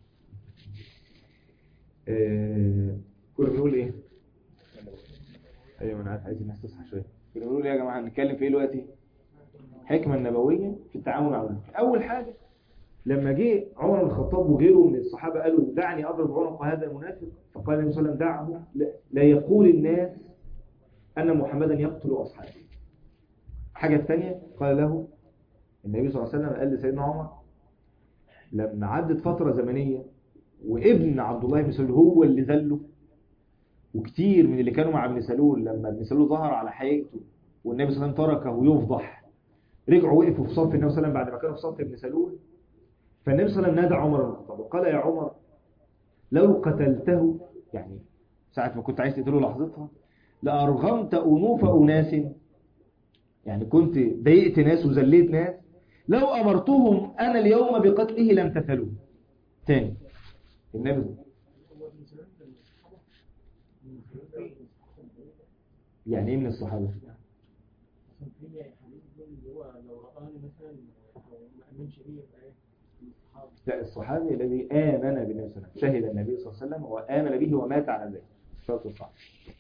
كنا بنقول ايه؟ ايوه انا عايز الناس تصحى شويه. كنا بنقول ايه يا جماعه؟ هنتكلم في ايه دلوقتي؟ حكمة النبوية في التعامل مع المنافقين. اول حاجة لما جه عمر بن الخطاب وغيره من الصحابة قالوا دعني أضرب عنق هذا المنافق، فقال النبي صلى الله عليه وسلم دعه لا يقول الناس أن محمدا يقتل أصحابه. الحاجة الثانية قال له النبي صلى الله عليه وسلم، قال لسيدنا عمر لما عدت فترة زمنية وابن عبد الله بن سلول هو اللي ذله، وكتير من اللي كانوا مع ابن سلول لما ابن سلول ظهر على حقيقته والنبي صلى الله عليه وسلم تركه يفضح، رجعوا وقفوا في صف النبي صلى الله عليه وسلم بعد ما كانوا في صف ابن سلول. فالنبي صلى الله عليه وسلم نادى عمر بن الخطاب وقال يا عمر لو قتلته، يعني ساعة ما كنت عايز تقتله لحظتها، لأرغمت أنوف أناس، يعني كنت ضايقت ناس وذليت ناس، لو أمرتهم أنا اليوم بقتله لم تفعلوا. تاني النبي يعني ايه من الصحابة؟ لا، الصحابي الذي آمن بالنبي صلى الله عليه وسلم، شهد النبي صلى الله عليه وسلم وآمن به ومات على ذلك، شرط الصحابة.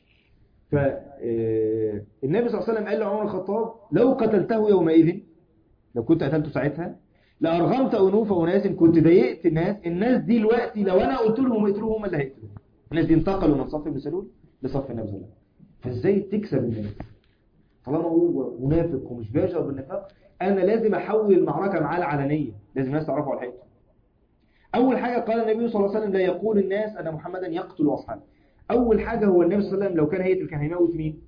فالنبي صلى الله عليه وسلم قال لعمر الخطاب لو قتلته يومئذ، لو كنت قتلته ساعتها، لأرغمت أنوف أناس، كنت ضايقت الناس دي دلوقتي لو أنا قلت لهم اقتلوهم هم اللي هيقتلوهم. الناس دي انتقلوا من صف ابن سلول لصف النبي صلى الله عليه وسلم. فازاي تكسب الناس طالما هو منافق ومش بيشعر بالنفاق؟ أنا لازم أحول المعركة معاه العلنية، لازم الناس تعرفوا على حقيقته. أول حاجة قال النبي صلى الله عليه وسلم لا يقول الناس أن محمدا يقتل أصحابه. أول حاجة هو النبي صلى الله عليه وسلم لو كان هيقتل كان هيموت مين؟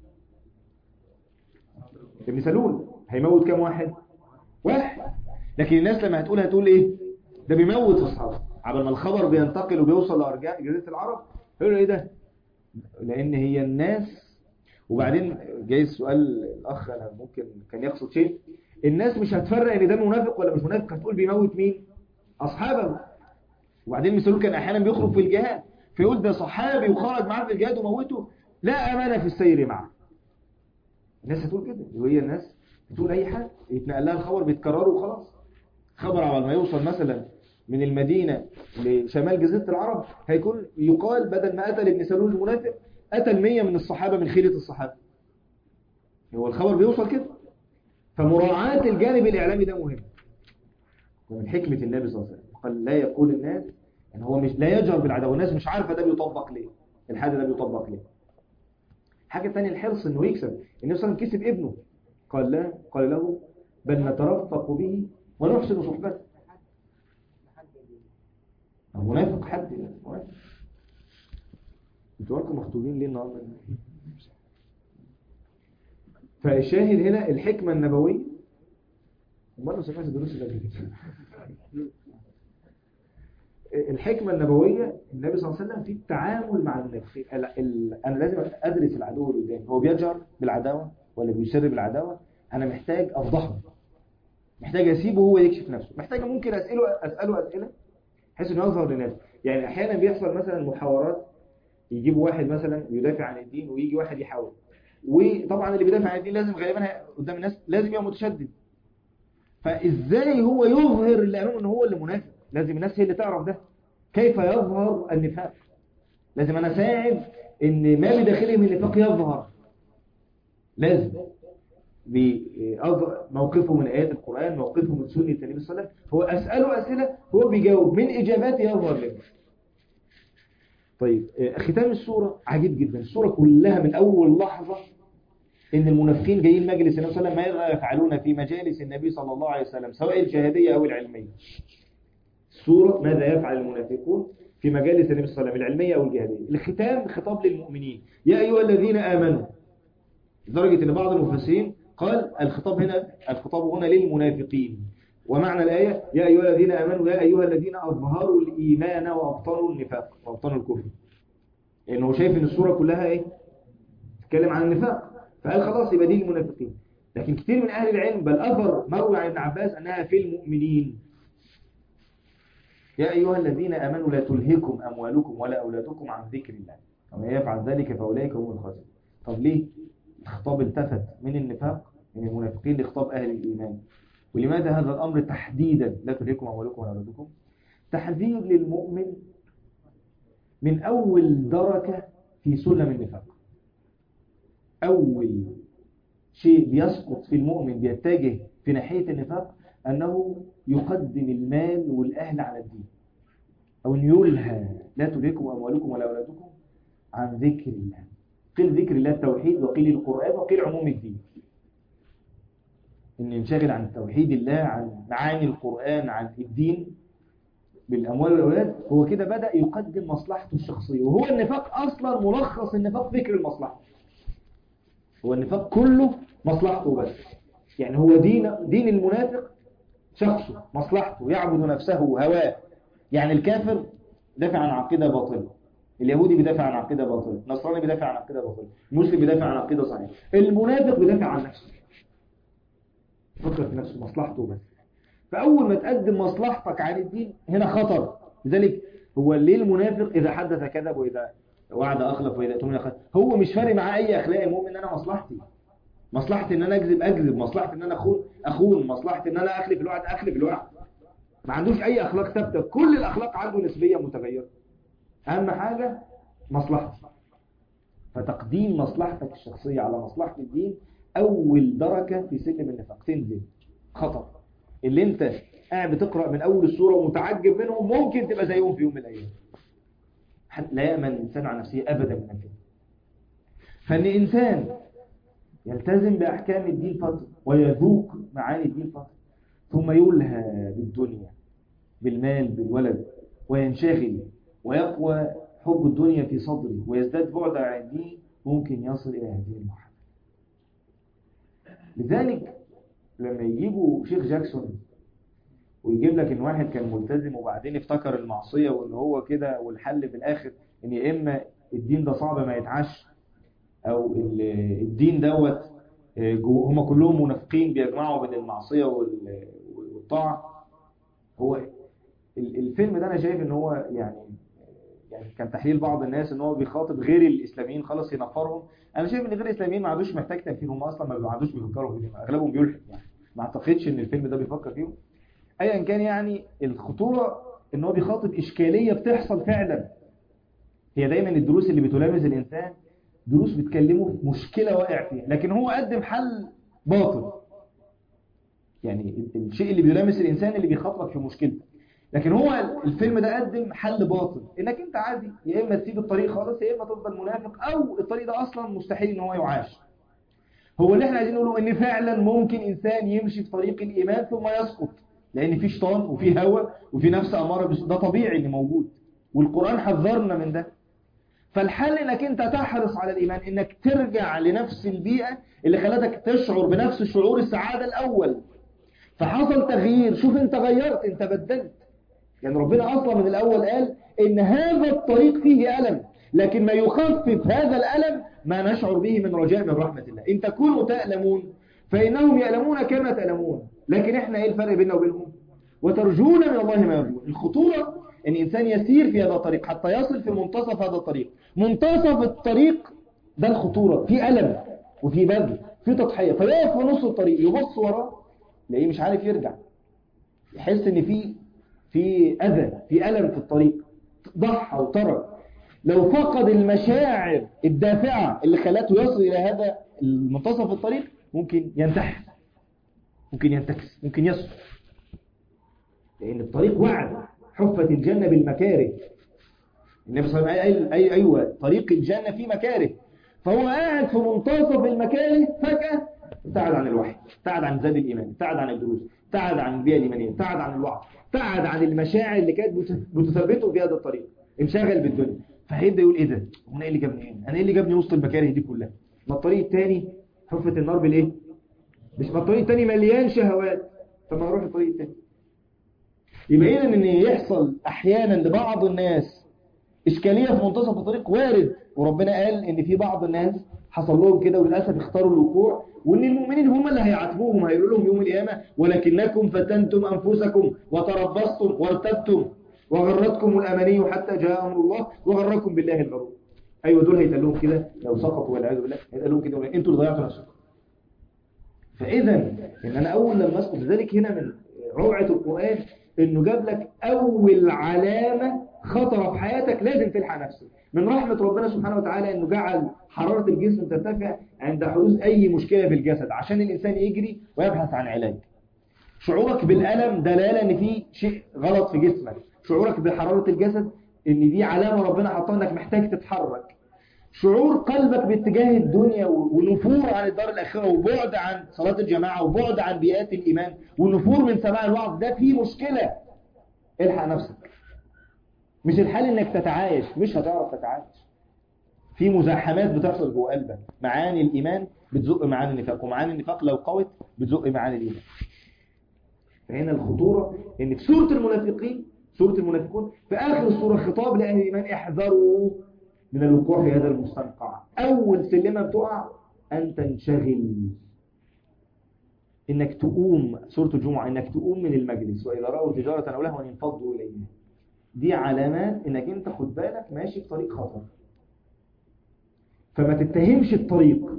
ابن سلول. هيموت كام واحد؟ واحد. لكن الناس لما هتقول إيه؟ ده بيموت أصحابه. عبر ما الخبر بينتقل وبيوصل لأرجاء جزيرة العرب يقولوا إيه ده؟ لأن هي الناس. وبعدين جاي السؤال الأخ أنا ممكن كان يقصد شيء، الناس مش هتفرق إن ده منافق ولا مش منافق، هتقول بيموت مين؟ أصحابه. وبعدين ابن سلول كان أحيانا بيخرج في الجهاد فيقول ده صحابي وخرج معاه في الجهاد وموته، لا أمانة في السير معه. الناس هتقول كده، وهي الناس بتقول أي حاجة يتنقل لها الخبر بيتكرروا وخلاص. خبر على ما يوصل مثلا من المدينة لشمال جزيرة العرب هيكون يقال بدل ما قتل ابن سلول المنافق قتل 100 من الصحابة من خيرة الصحابة. هو الخبر بيوصل كده. فمراعاة الجانب الإعلامي ده مهم، ومن حكمة النبي صلى الله عليه وسلم قال لا يقول الناس، يعني هو مش لا يجهر بالعداوة، الناس مش عارفة ده بيطبق ليه، الحاجة ده بيطبق ليه. حاجة تانية الحرص انه يكسب. النبي صلى الله عليه وسلم كسب ابنه، قال له بل نترفق به ونحسن صحبته. منافق حد منافق. انتوا انتم مخطوبين ليه النهارده؟ فالشاهد هنا الحكمة النبوية. امال لو سمعت الدروس اللي قبل كده الحكمة النبوية النبي صلى الله عليه وسلم في التعامل مع النفس. أنا لازم أدرس العدو اللي قدامي، هو بيجهر بالعداوة ولا بيسر بالعداوة. أنا محتاج أفضحه، محتاج أسيبه هو يكشف نفسه، محتاج ممكن أسأله أسئلة بحيث إنه يظهر للناس. يعني أحيانا بيحصل مثلا محاورات، يجيبوا واحد مثلا يدافع عن الدين ويجي واحد يحاول، وطبعا اللي بيدافع عن الدين لازم غالبا قدام الناس لازم يبقى متشدد. فإزاي هو يظهر اللي أمامه إن هو اللي منافق؟ لازم الناس هي اللي تعرف ده. كيف يظهر النفاق؟ لازم أنا أساعد إن ما بداخله من النفاق يظهر. لازم موقفه من آيات القرآن، موقفه من سنة النبي صلى الله عليه وسلم، هو أسأله أسئلة هو بيجاوب، من إجابات يظهر له. طيب ختام السورة عجيب جدا. السورة كلها من أول لحظة إن المنافقين جايين مجلس النبي صلى الله عليه وسلم، ماذا يفعلون في مجالس النبي صلى الله عليه وسلم سواء الشهادية أو العلمية. السورة ماذا يفعل المنافقون في مجالس النبي صلى الله عليه وسلم العلمية أو الجهادية. الختام خطاب للمؤمنين، يا أيها الذين آمنوا، لدرجة أن بعض المفسرين قال الخطاب هنا للمنافقين. ومعنى الآية يا أيها الذين آمنوا يا أيها الذين أظهروا الإيمان وأبطنوا النفاق وأبطنوا الكفر، لأنه شايف أن السورة كلها إيه؟ تتكلم عن النفاق، فقال خلاص يبقى دي المنافقين. لكن كثير من أهل العلم بل أثر مروي عن ابن عباس أنها في المؤمنين. يا أيها الذين آمنوا لا تلهكم أموالكم ولا أولادكم عن ذكر الله ومن يفعل ذلك فأولئك هم الخاسرون. طب ليه الخطاب التفت من النفاق من المنافقين لخطاب أهل الإيمان؟ ولماذا هذا الأمر تحديدا لا تلهكم أموالكم ولا أولادكم؟ تحذير للمؤمن من أول دركة في سلم النفاق. أول شيء بيسقط في المؤمن بيتجه في ناحية النفاق أنه يقدم المال والأهل على الدين، أو أن يلهى لا تلهكم أموالكم ولا أولادكم عن ذكر الله. قيل ذكر الله التوحيد، وقيل القرآن، وقيل عموم الدين. أن ينشغل عن توحيد الله، عن معاني القرآن، عن الدين بالأموال والأولاد. هو كده بدأ يقدم مصلحته الشخصية، وهو النفاق أصلا ملخص النفاق ذكر المصلحة. هو النفاق كله مصلحته بس. يعني هو دين المنافق شخصه، مصلحته، يعبد نفسه هواه. يعني الكافر دافع عن عقيدة باطلة، اليهودي بيدافع عن عقيدة باطلة، النصراني بيدافع عن عقيدة باطلة، المسلم بيدافع عن عقيدة صحيحة، المنافق بيدافع عن نفسه، فكر في نفسه، مصلحته بس. فأول ما تقدم مصلحتك عن الدين هنا خطر. لذلك هو ليه المنافق إذا حدث كذب، وإذا وعد أخلف، وإذا أتمنى خلف. هو مش فارق معاه أي أخلاق. المؤمن أنا مصلحتي ان انا اكذب، مصلحتي ان انا اخون، مصلحتي ان انا اخلف الوعد. ما عندوش اي اخلاق ثابته، كل الاخلاق عنده نسبيه متغيره. اهم حاجه مصلحتي. فتقديم مصلحتك الشخصيه على مصلحه الدين اول دركه في سلم النفاق، تنزل خطر. اللي انت قاعد بتقرا من اول السوره ومتعجب منهم ممكن تبقى زيهم في يوم من الايام. لا يامن الانسان على نفسه ابدا من الفتن. فان انسان يلتزم بأحكام الدين فترة ويذوق معاني الدين فترة، ثم يلهى بالدنيا، بالمال، بالولد، وينشغل ويقوى حب الدنيا في صدره ويزداد بعد عن الدين، ممكن يصل إلى هذه المرحلة. لذلك لما يجيبوا شيخ جاكسون ويجيب لك إن واحد كان ملتزم وبعدين افتكر المعصية وإن هو كده، والحل في الآخر إن يا إما الدين ده صعب ما يتعش، أو الدين دوت هم كلهم منافقين بيجمعوا بين المعصية والطاعة. هو الفيلم ده أنا شايف إن هو يعني كان تحليل بعض الناس إن هو بيخاطب غير الإسلاميين خلاص ينفرهم. أنا شايف إن غير الإسلاميين ما عادوش محتاج تنفير، هم أصلا ما عادوش بيفكروا فيهم، أغلبهم بيلحق. يعني ما أعتقدش إن الفيلم ده بيفكر فيهم أيا كان. يعني الخطورة إن هو بيخاطب إشكالية بتحصل فعلا. هي دايما الدروس اللي بتلامس الإنسان دروس بتكلمه في مشكلة واقع فيها، لكن هو قدم حل باطل. يعني الشيء اللي بيلامس الإنسان اللي بيخاطبك في مشكلته، لكن هو الفيلم ده قدم حل باطل، إنك أنت عادي يا إما تسيب الطريق خالص، يا إما تفضل منافق، أو الطريق ده أصلا مستحيل إن هو يعاش. هو اللي احنا عايزين نقوله إن فعلا ممكن إنسان يمشي في طريق الإيمان ثم يسقط، لأن في شيطان وفي هوى وفي نفس أمارة، ده طبيعي اللي موجود، والقرآن حذرنا من ده. فالحل انك انت تحرص على الايمان، انك ترجع لنفس البيئة اللي خلتك تشعر بنفس شعور السعادة الاول. فحصل تغيير. شوف انت غيرت، انت بدلت. يعني ربنا اصلا من الاول قال ان هذا الطريق فيه ألم، لكن ما يخفف هذا الألم ما نشعر به من رجاء من رحمة الله. ان تكونوا تألمون فإنهم يألمون كما تألمون، لكن احنا ايه الفرق بيننا وبينهم؟ وترجون من الله ما يرجون. الخطورة ان الانسان يسير في هذا الطريق حتى يصل في منتصف هذا الطريق. منتصف الطريق ده الخطورة، في ألم وفي بذل، في تضحية. فيقف في نص الطريق يبص وراه تلاقيه مش عارف يرجع، يحس ان في أذى، في ألم في الطريق، ضحى وترك. لو فقد المشاعر الدافعة اللي خلته يصل إلى هذا المنتصف الطريق ممكن ينتحر، ممكن ينتكس، ممكن يسقط. لأن الطريق وعد، حفت الجنة بالمكاره. النبي صلى الله عليه وسلم قال أيوة طريق الجنة فيه مكاره. فهو قاعد في منتصف المكاره فجأة ابتعد عن الوحي، ابتعد عن زاد الإيمان، ابتعد عن الدروس، ابتعد عن البيئة الإيمانية، ابتعد عن الوعظ، ابتعد عن المشاعر اللي كانت بتثبته في هذا الطريق، انشغل بالدنيا. فهيبدأ يقول ايه ده؟ انا ايه اللي جابني هنا؟ انا ايه اللي جابني وسط المكاره دي كلها؟ ما الطريق الثاني حفت النار بالايه؟ مش ما الطريق الثاني مليان شهوات، فما اروح الطريق الثاني. يبقى اذا ان يحصل احيانا لبعض الناس اشكاليه في منتصف الطريق وارد، وربنا قال ان في بعض الناس حصل لهم كده وللاسف اختاروا الوقوع، وان المؤمنين هم اللي هيعاتبوهم، هيقولوا لهم يوم القيامه ولكنكم فتنتم انفسكم وتربصتم وارتبتم وغرتكم الاماني حتى جاء امر الله وغركم بالله الغرور. ايوه دول هيتقال لهم كده لو سقطوا والعياذ بالله، هيتقال لهم كده انتوا اللي ضيعتوا نفسكم. فاذا ان انا اول لما اسقط، لذلك هنا من روعه القران انه جاب لك اول علامه خطره في حياتك لازم تلحق نفسك. من رحمه ربنا سبحانه وتعالى انه جعل حراره الجسم ترتفع عند حدوث اي مشكله في الجسد عشان الانسان يجري ويبحث عن علاج. شعورك بالالم دلاله ان في شيء غلط في جسمك، شعورك بحراره الجسد ان دي علامه ربنا حطها انك محتاج تتحرك. شعور قلبك باتجاه الدنيا ونفور عن الدار الآخرة وبعد عن صلاة الجماعة وبعد عن بيئات الإيمان ونفور من سماع الوعظ، ده فيه مشكلة. الحق نفسك. مش الحال انك تتعايش، مش هتعرف تتعايش. في مزاحمات بتحصل جوه قلبك، معاني الإيمان بتزق معاني النفاق، ومعاني النفاق لو قوت بتزق معاني الإيمان. فهنا الخطورة ان في سورة المنافقون في آخر السورة خطاب لأهل الإيمان: احذروا من الوقوع في هذا المستنقع. أول سلمة بتقع أن تنشغل، إنك تقوم. سورة الجمعة إنك تقوم من المجلس، وإذا رأوا تجارة أو لهوا انفضوا إليها. دي علامات إنك أنت خد بالك ماشي في طريق خطر. فما تتهمش الطريق،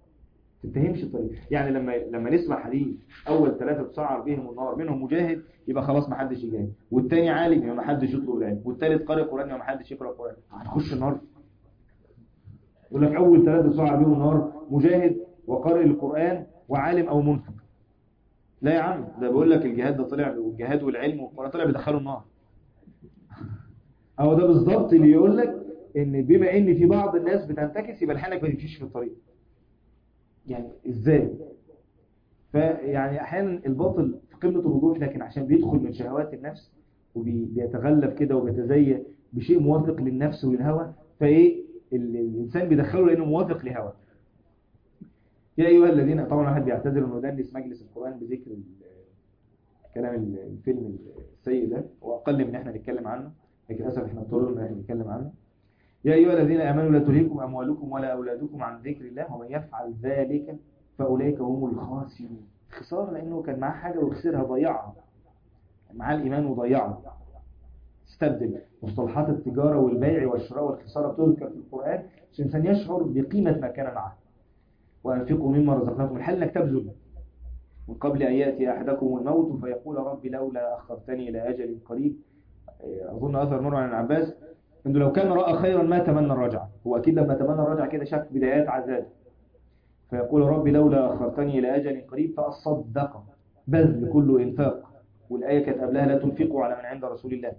يعني لما نسمع حديث أول 3 تسعر بهم النار منهم مجاهد، يبقى خلاص ما حدش يجاهد، والتاني عالم يبقى ما حدش يطلب العلم، والتالت قارئ قرآن يبقى ما حدش يقرأ قرآن، هنخش النار. يقول لك أول 3 تسعر بهم النار مجاهد وقارئ القرآن وعالم أو منفق. لا يا عم، ده بيقول لك الجهاد ده طلع، والجهاد والعلم والقرآن طلع بيدخلوا النار. أو ده بالظبط اللي يقول لك إن بما إن في بعض الناس بتنتكس يبقى لحالك ما تمشيش في الطريق. يعني إزاي؟ فيعني أحيانا الباطل في قمة الوضوح، لكن عشان بيدخل من شهوات النفس وبيتغلب كده وبيتزيد بشيء موافق للنفس والهوى، فإيه الإنسان بيدخله لأنه موافق لهوى. يا أيها الذين، طبعا واحد بيعتذر انه دنس مجلس القرآن بذكر كلام الفيلم السيء ده، وأقل من احنا نتكلم عنه، لكن للأسف احنا اضطررنا ان احنا نتكلم عنه. يا أيها الذين آمنوا لا تلهكم أموالكم ولا أولادكم عن ذكر الله ومن يفعل ذلك فأولئك هم الخاسرون. خسارة لأنه كان معاه حاجة وخسرها، ضيعها. معاه الإيمان وضيعه. استبدل. مصطلحات التجارة والبيع والشراء والخسارة بتذكر في القرآن عشان الإنسان يشعر بقيمة ما كان معه. وأنفقوا مما رزقناكم، الحل انك تبذل من قبل أن يأتي أحدكم الموت فيقول ربي لولا أخرتني إلى أجل قريب. أظن أثر مروي عن العباس إنه لو كان رأى خيرا ما تمنى الرجعة. هو أكيد لما تمنى الرجعة كده شاف بدايات عذاب، فيقول ربي لولا أخرتني إلى أجل قريب فأصدق. بذل كله إنفاق، والآية كانت قبلها لا تنفقوا على من عند رسول الله.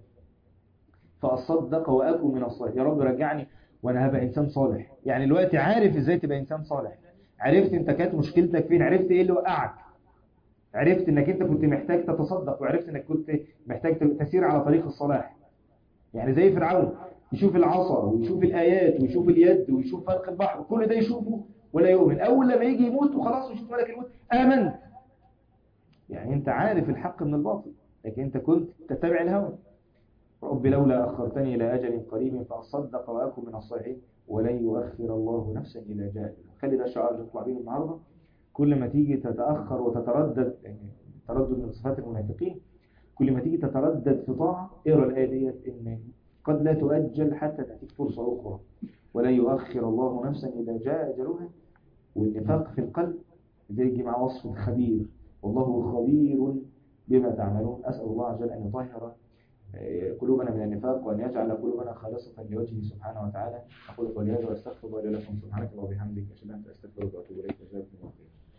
فأصدق وأكون من الصالحين. يا رب رجعني وأنا هبقى إنسان صالح. يعني دلوقتي عارف إزاي تبقى إنسان صالح، عرفت انت كانت مشكلتك فين، عرفت ايه اللي وقعك، عرفت انك انت كنت محتاج تتصدق، وعرفت انك كنت محتاج تسير على طريق الصلاح. يعني زي فرعون يشوف العصا ويشوف الآيات ويشوف اليد ويشوف فرق البحر، كل ده يشوفه ولا يؤمن. أول لما يجي يموت وخلاص ويشوف ملك الموت آمن. يعني أنت عارف الحق من الباطل، لكن أنت كنت تتبع الهوى. رب لولا أخرتني إلى أجل قريب فأصدق وأكن من الصالحين ولن يؤخر الله نفسا إذا جاء أجلها. خلي ده الشعار اللي نطلع بيه النهارده. كل ما تيجي تتأخر وتتردد، يعني تردد من صفات المنافقين، كل ما تيجي تتردد في طاعة اقرا الآية ديت إن قد لا تؤجل حتى تأتيك فرصة أخرى، ولا يؤخر الله نفسا إذا جاء أجلها. والنفاق في القلب يجي مع وصف الخبير، والله خبير بما تعملون. أسأل الله عز وجل أن يطهر قلوبنا من النفاق، وأن يجعل قلوبنا خالصة لوجهه سبحانه وتعالى. أقول قولي هذا وأستغفر الله لكم. سبحانك اللهم وبحمدك، أشهد أن لا إله إلا أنت، أستغفرك وأتوب إليك. جزاكم الله خيرا.